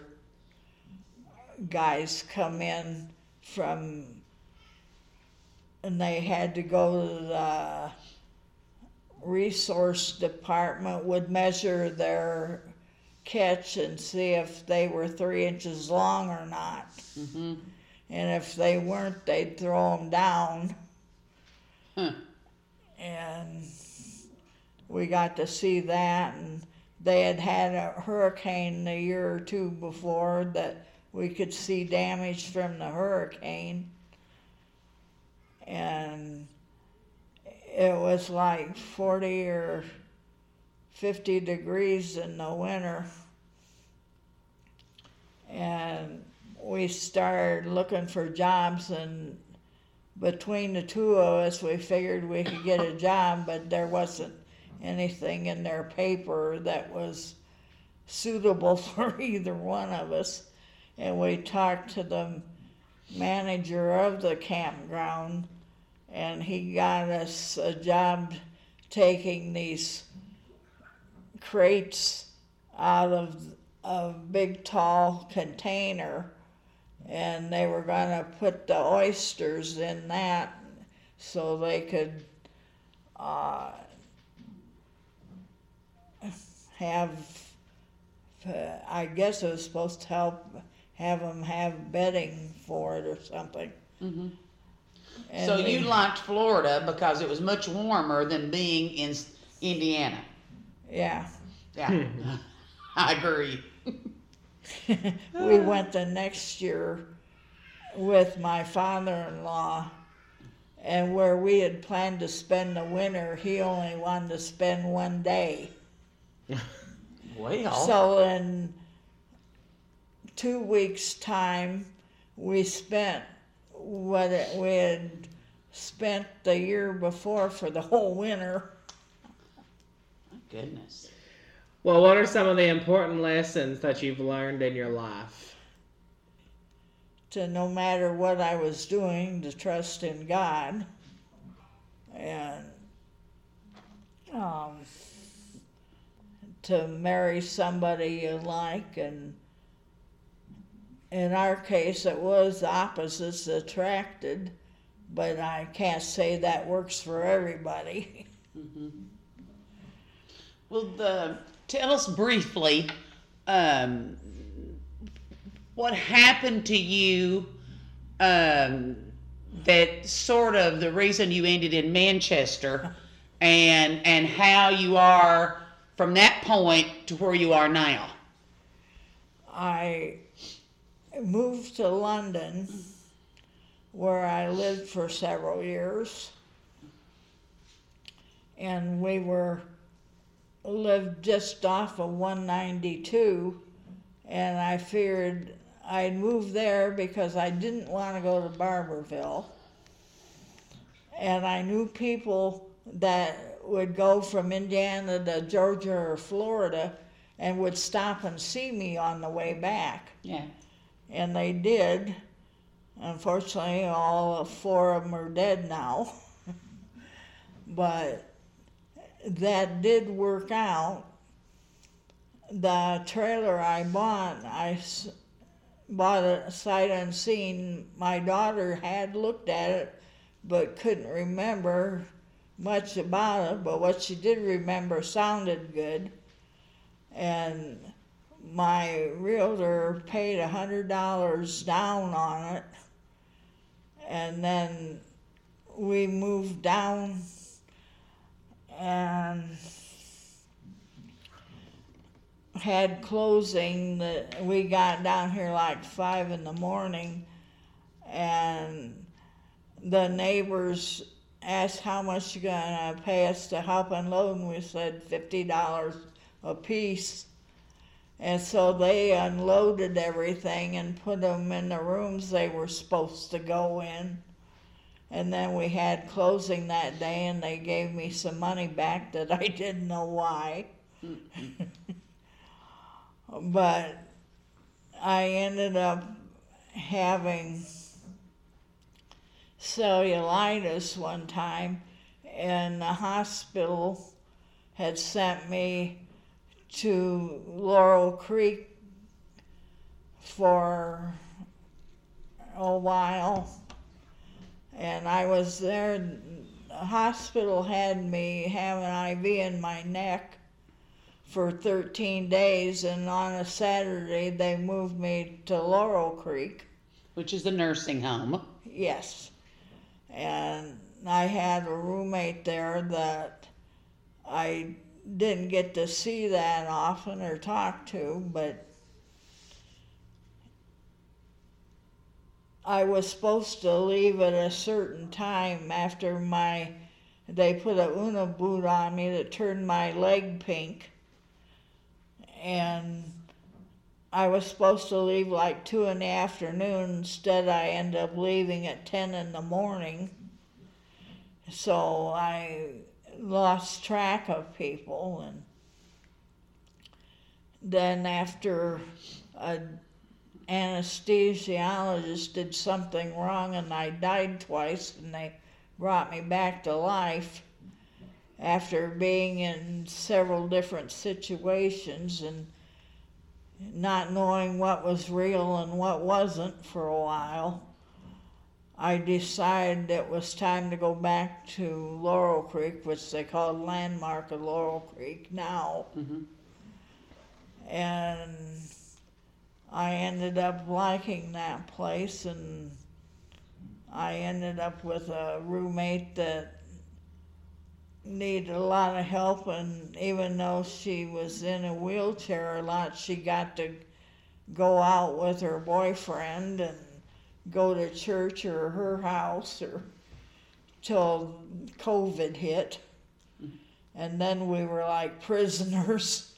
guys come in from, and they had to go to the resource department, would measure their catch and see if they were three inches long or not. Mm-hmm. And if they weren't, they'd throw them down. Huh. And we got to see that, and they had had a hurricane a year or two before that we could see damage from the hurricane. And it was like forty or fifty degrees in the winter. And we started looking for jobs, and between the two of us, we figured we could get a job, but there wasn't anything in their paper that was suitable for either one of us. And we talked to the manager of the campground, and he got us a job taking these crates out of a big tall container, and they were going to put the oysters in that so they could uh, have, uh, I guess it was supposed to help have them have bedding for it or something.
Mm-hmm. So we, you liked Florida because it was much warmer than being in Indiana.
Yeah.
Yeah, I agree.
We went the next year with my father-in-law, and where we had planned to spend the winter, he only wanted to spend one day.
Well.
So in two weeks' time, we spent what it, we had spent the year before for the whole winter.
My goodness.
Well, what are some of the important lessons that you've learned in your life?
To no matter what I was doing, to trust in God. And um, to marry somebody you like, and in our case it was opposites attracted, but I can't say that works for everybody.
Mm-hmm. Well, the, tell us briefly um, what happened to you um, that sort of the reason you ended in Manchester, and and how you are from that point to where you are now.
I moved to London, where I lived for several years, and we were lived just off of one ninety-two, and I figured I'd move there because I didn't want to go to Barberville, and I knew people that would go from Indiana to Georgia or Florida and would stop and see me on the way back.
Yeah.
And they did. Unfortunately, all four of them are dead now. But that did work out. The trailer I bought, I s- bought it sight unseen. My daughter had looked at it, but couldn't remember much about it, but what she did remember sounded good. And my realtor paid a hundred dollars down on it, and then we moved down and had closing. That we got down here like five in the morning, and the neighbors asked how much you gonna pay us to help unload, and we said fifty dollars a piece. And so they unloaded everything and put them in the rooms they were supposed to go in. And then we had closing that day, and they gave me some money back that I didn't know why. But I ended up having cellulitis one time, and the hospital had sent me to Laurel Creek for a while, and I was there. The hospital had me have an I V in my neck for thirteen days, and on a Saturday they moved me to Laurel Creek.
Which is the nursing home.
Yes. And I had a roommate there that I didn't get to see that often or talk to, but I was supposed to leave at a certain time after my, they put a Una boot on me that turned my leg pink, and I was supposed to leave like two in the afternoon. Instead, I ended up leaving at ten in the morning. So I lost track of people, and then after an anesthesiologist did something wrong and I died twice, and they brought me back to life after being in several different situations and not knowing what was real and what wasn't for a while. I decided it was time to go back to Laurel Creek, which they call Landmark of Laurel Creek now.
Mm-hmm.
And I ended up liking that place, and I ended up with a roommate that needed a lot of help, and even though she was in a wheelchair a lot, she got to go out with her boyfriend and go to church or her house or till COVID hit. And then we were like prisoners.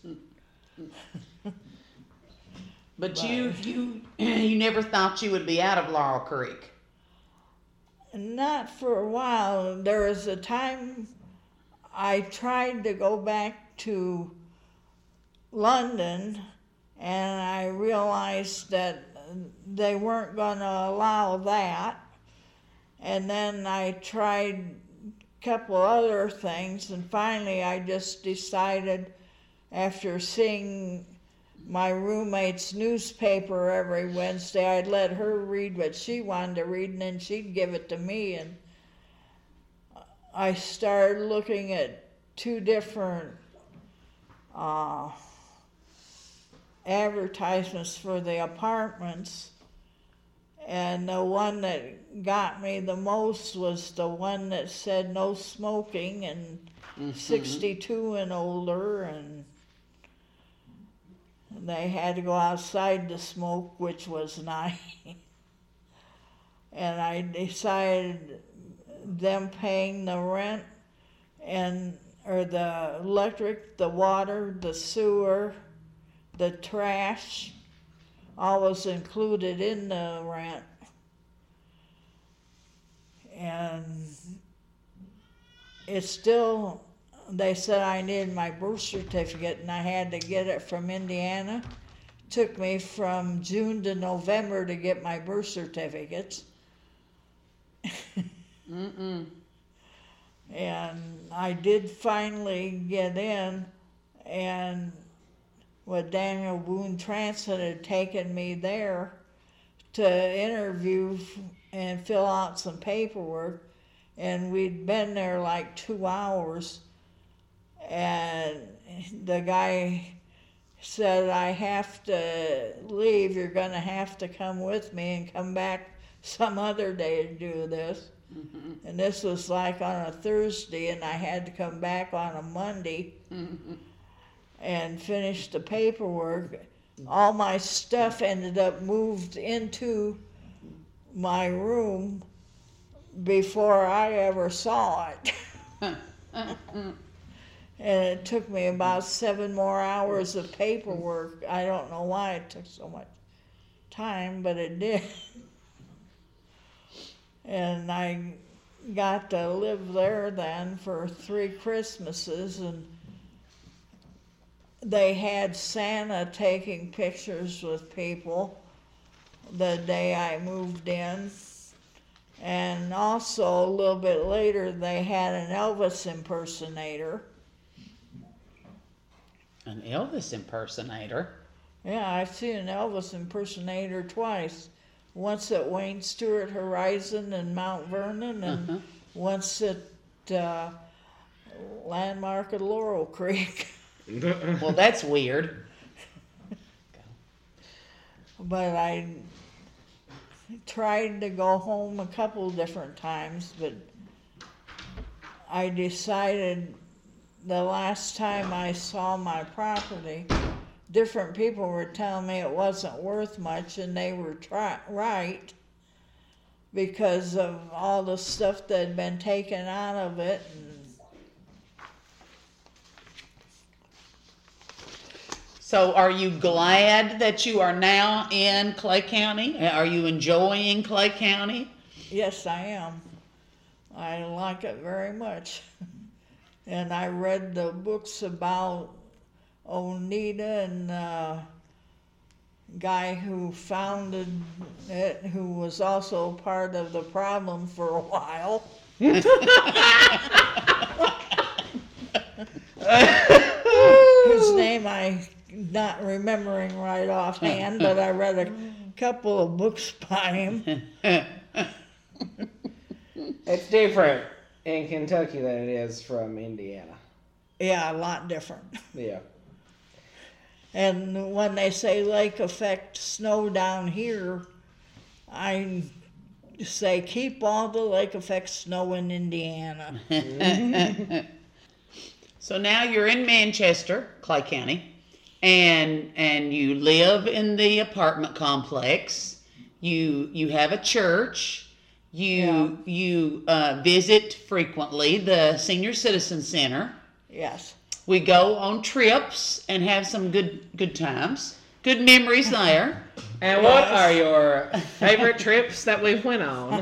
But, but you you you never thought you would be out of Laurel Creek?
Not for a while. There was a time I tried to go back to London, and I realized that they weren't going to allow that. And then I tried couple other things, and finally I just decided, after seeing my roommate's newspaper every Wednesday, I'd let her read what she wanted to read, and then she'd give it to me. And I started looking at two different uh, advertisements for the apartments, and the one that got me the most was the one that said no smoking and mm-hmm. sixty-two and older, and they had to go outside to smoke, which was nice. And I decided them paying the rent and or the electric, the water, the sewer, the trash, all was included in the rent. And it's still, they said I needed my birth certificate, and I had to get it from Indiana. Took me from June to November to get my birth certificates. Mm-mm. And I did finally get in, and with Daniel Boone Transit had taken me there to interview and fill out some paperwork, and we'd been there like two hours, and the guy said, I have to leave, you're going to have to come with me and come back some other day to do this. Mm-hmm. And this was like on a Thursday, and I had to come back on a Monday mm-hmm. and finish the paperwork. All my stuff ended up moved into my room before I ever saw it. And it took me about seven more hours of paperwork. I don't know why it took so much time, but it did. And I got to live there then for three Christmases, and they had Santa taking pictures with people the day I moved in. And also a little bit later, they had an Elvis impersonator.
An Elvis impersonator?
Yeah, I've seen an Elvis impersonator twice. Once at Wayne Stewart Horizon in Mount Vernon, and uh-huh. once at uh, Landmark at Laurel Creek.
Well, that's weird.
But I tried to go home a couple different times, but I decided the last time I saw my property, different people were telling me it wasn't worth much, and they were try- right because of all the stuff that had been taken out of it. And
so are you glad that you are now in Clay County? Are you enjoying Clay County?
Yes, I am. I like it very much. And I read the books about Oneida and the guy who founded it, who was also part of the problem for a while. His name I'm not remembering right offhand, but I read a couple of books by him.
It's different in Kentucky than it is from Indiana.
Yeah, a lot different.
Yeah.
And when they say lake effect snow down here, I say keep all the lake effect snow in Indiana.
So now you're in Manchester, Clay County, and and you live in the apartment complex. You you have a church. You yeah. you uh, visit frequently the Senior Citizen Center.
Yes.
We go on trips and have some good good times, good memories there.
And what are your favorite trips that we've went on?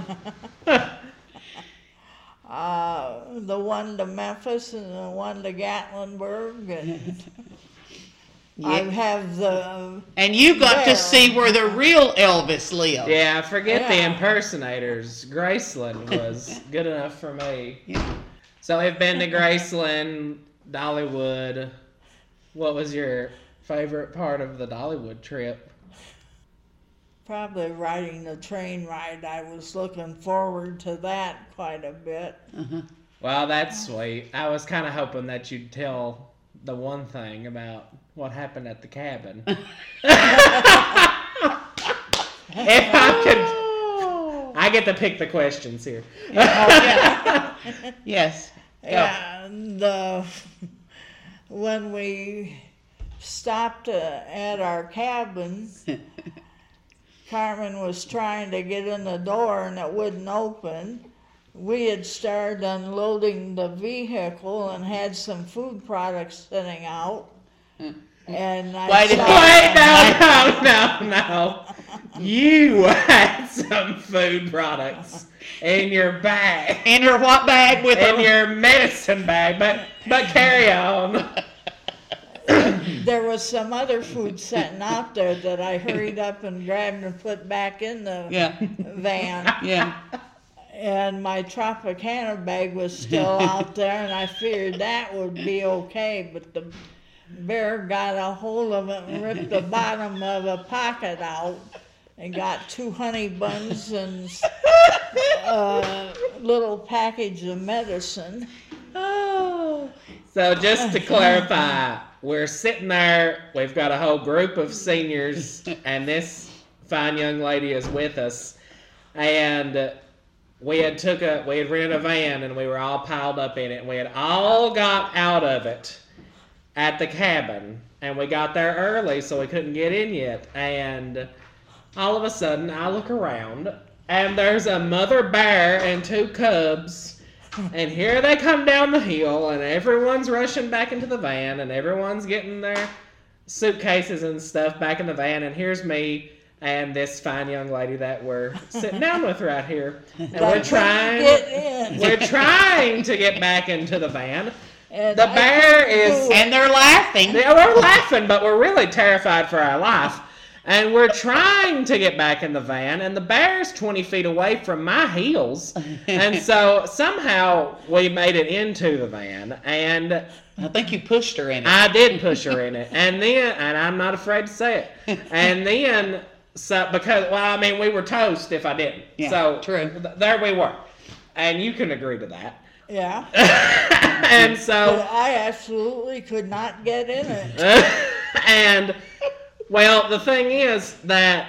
uh, the one to Memphis and the one to Gatlinburg. And yeah. I have the...
And you got there. to see where the real Elvis lived.
Yeah, forget yeah. the impersonators. Graceland was good enough for me.
Yeah.
So we've been to Graceland, Dollywood. What was your favorite part of the Dollywood trip?
Probably riding the train ride. I was looking forward to that quite a bit.
Uh-huh.
Well, that's sweet. I was kind of hoping that you'd tell the one thing about what happened at the cabin. If I could, I get to pick the questions here.
Oh, yeah. Yes. Go.
And uh, when we stopped uh, at our cabin, Carmen was trying to get in the door and it wouldn't open. We had started unloading the vehicle and had some food products sitting out. And I
Wait,
saw-
Wait, no, no, no, no. You had some food products in your bag.
In your what bag with
In
them?
your medicine bag, but but carry on.
there was some other food sitting out there that I hurried up and grabbed and put back in the
Yeah.
van.
Yeah.
And my Tropicana bag was still out there, and I figured that would be okay, but the bear got a hold of it and ripped the bottom of a pocket out and got two honey buns and a little package of medicine.
Oh.
So just to clarify, we're sitting there, we've got a whole group of seniors, and this fine young lady is with us, and we had took a we had rented a van and we were all piled up in it, and we had all got out of it at the cabin, and we got there early so we couldn't get in yet, and all of a sudden I look around and there's a mother bear and two cubs, and here they come down the hill, and everyone's rushing back into the van, and everyone's getting their suitcases and stuff back in the van, and here's me and this fine young lady that we're sitting down with right here, and
They
we're
couldn't
trying
get in.
we're trying to get back into the van.
And
The
I
bear
couldn't
is-
do it.
And they're laughing.
Yeah, we're laughing, but we're really terrified for our life. And we're trying to get back in the van, and the bear's twenty feet away from my heels. And so somehow we made it into the van, and
I think you pushed her in it.
I did push her in it. And then, and I'm not afraid to say it. And then, so because, well, I mean, we were toast if I didn't.
Yeah,
so
true.
th- there we were. And you can agree to that.
Yeah.
And
But
so,
I absolutely could not get in it.
and well, the thing is that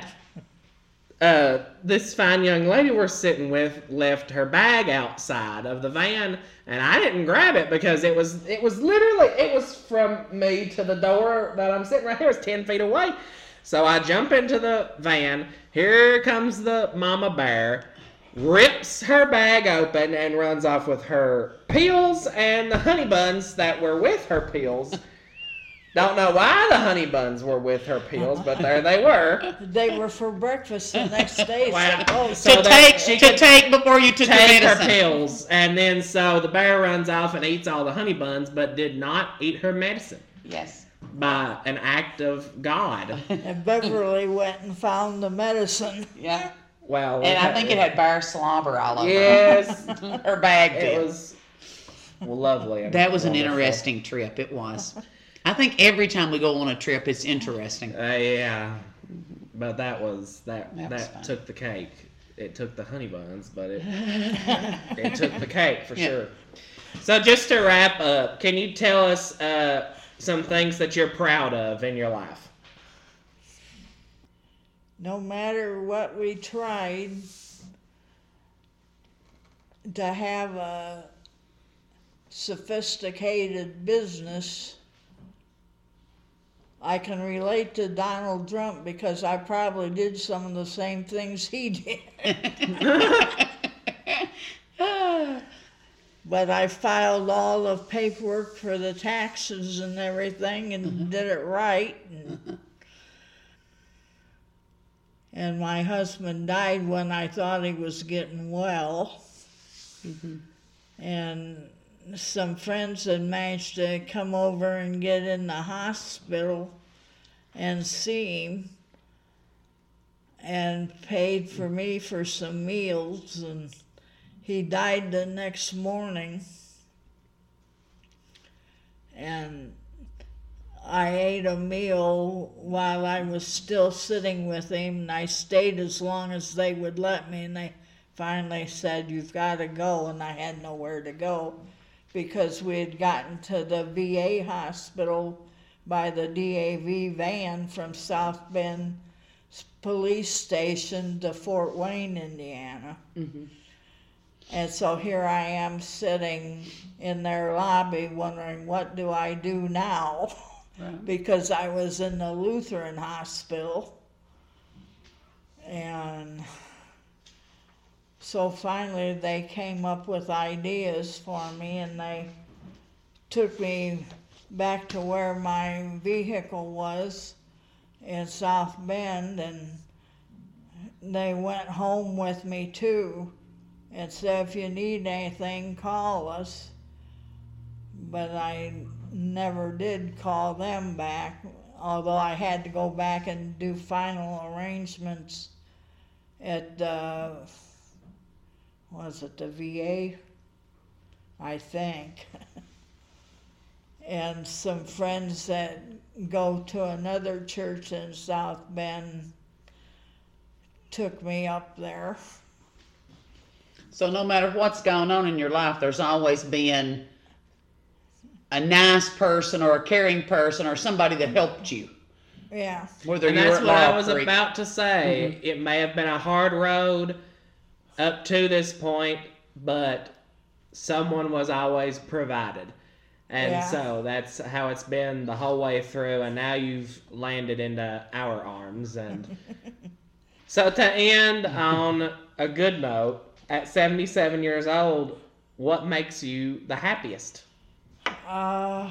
uh, this fine young lady we're sitting with left her bag outside of the van, and I didn't grab it because it was it was literally it was from me to the door that I'm sitting right here is ten feet away. So I jump into the van. Here comes the mama bear, rips her bag open and runs off with her pills and the honey buns that were with her pills. Don't know why the honey buns were with her pills, but there they were.
They were for breakfast the next day.
Wow.
So,
So
to
that
take
she
to
could
take before you took
Take
your
her
medicine.
pills, and then so the bear runs off and eats all the honey buns, but did not eat her medicine
Yes.
by an act of God.
and Beverly went and found the medicine.
Yeah.
Well,
And I think it had bear slobber all over
yes,
it. Her bag
it
did.
was lovely. and
That was an
wonderful.
interesting trip. It was. I think every time we go on a trip, it's interesting.
Uh, yeah, but that was that
That
that,
was fun.
took the cake. It took the honey buns, but it it took the cake for
Yeah.
sure. So just to wrap up, can you tell us uh, some things that you're proud of in your life?
No matter what we tried to have a sophisticated business, I can relate to Donald Trump because I probably did some of the same things he did. But I filed all the paperwork for the taxes and everything and
Mm-hmm.
did it right. And, and my husband died when I thought he was getting well.
Mm-hmm.
And some friends had managed to come over and get in the hospital and see him and paid for me for some meals, and he died the next morning. and I ate a meal while I was still sitting with him, and I stayed as long as they would let me, and they finally said, "You've got to go," and I had nowhere to go because we had gotten to the V A hospital by the D A V van from South Bend Police Station to Fort Wayne, Indiana.
Mm-hmm.
And so here I am sitting in their lobby wondering, what do I do now?
Right.
Because I was in the Lutheran hospital. And so finally they came up with ideas for me, and they took me back to where my vehicle was in South Bend, and they went home with me too and said, "If you need anything, call us." But I never did call them back, although I had to go back and do final arrangements at uh, was it the V A? I think. And some friends that go to another church in South Bend took me up there.
So no matter what's going on in your life, there's always been a nice person or a caring person or somebody that helped you.
Yeah.
Whether
And
you
that's
were
what
at
I
Laurel
was
Creek.
about to say.
Mhm.
It may have been a hard road up to this point, but someone was always provided. And
Yeah.
so that's how it's been the whole way through, and now you've landed into our arms. And so to end on a good note, at seventy-seven years old, what makes you the happiest?
Uh,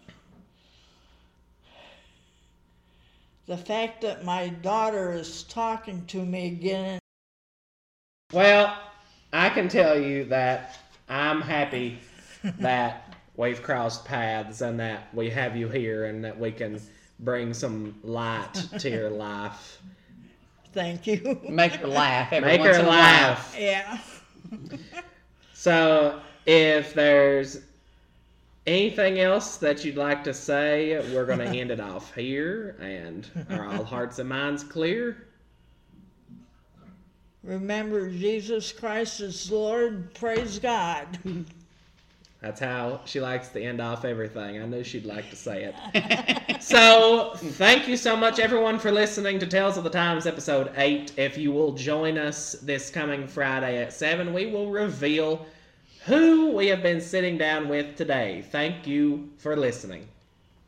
the fact that my daughter is talking to me again.
Well, I can tell you that I'm happy that we've crossed paths and that we have you here and that we can bring some light to your life.
Thank you.
Make her laugh every
Make
once
her
in a while.
laugh.
Yeah.
So, if there's anything else that you'd like to say, we're going to end it off here. And are all hearts and minds clear?
Remember, Jesus Christ is Lord. Praise God.
That's how she likes to end off everything. I knew she'd like to say it. So, thank you so much, everyone, for listening to Tales of the Times, episode eight. If you will join us this coming Friday at seven, we will reveal who we have been sitting down with today. Thank you for listening.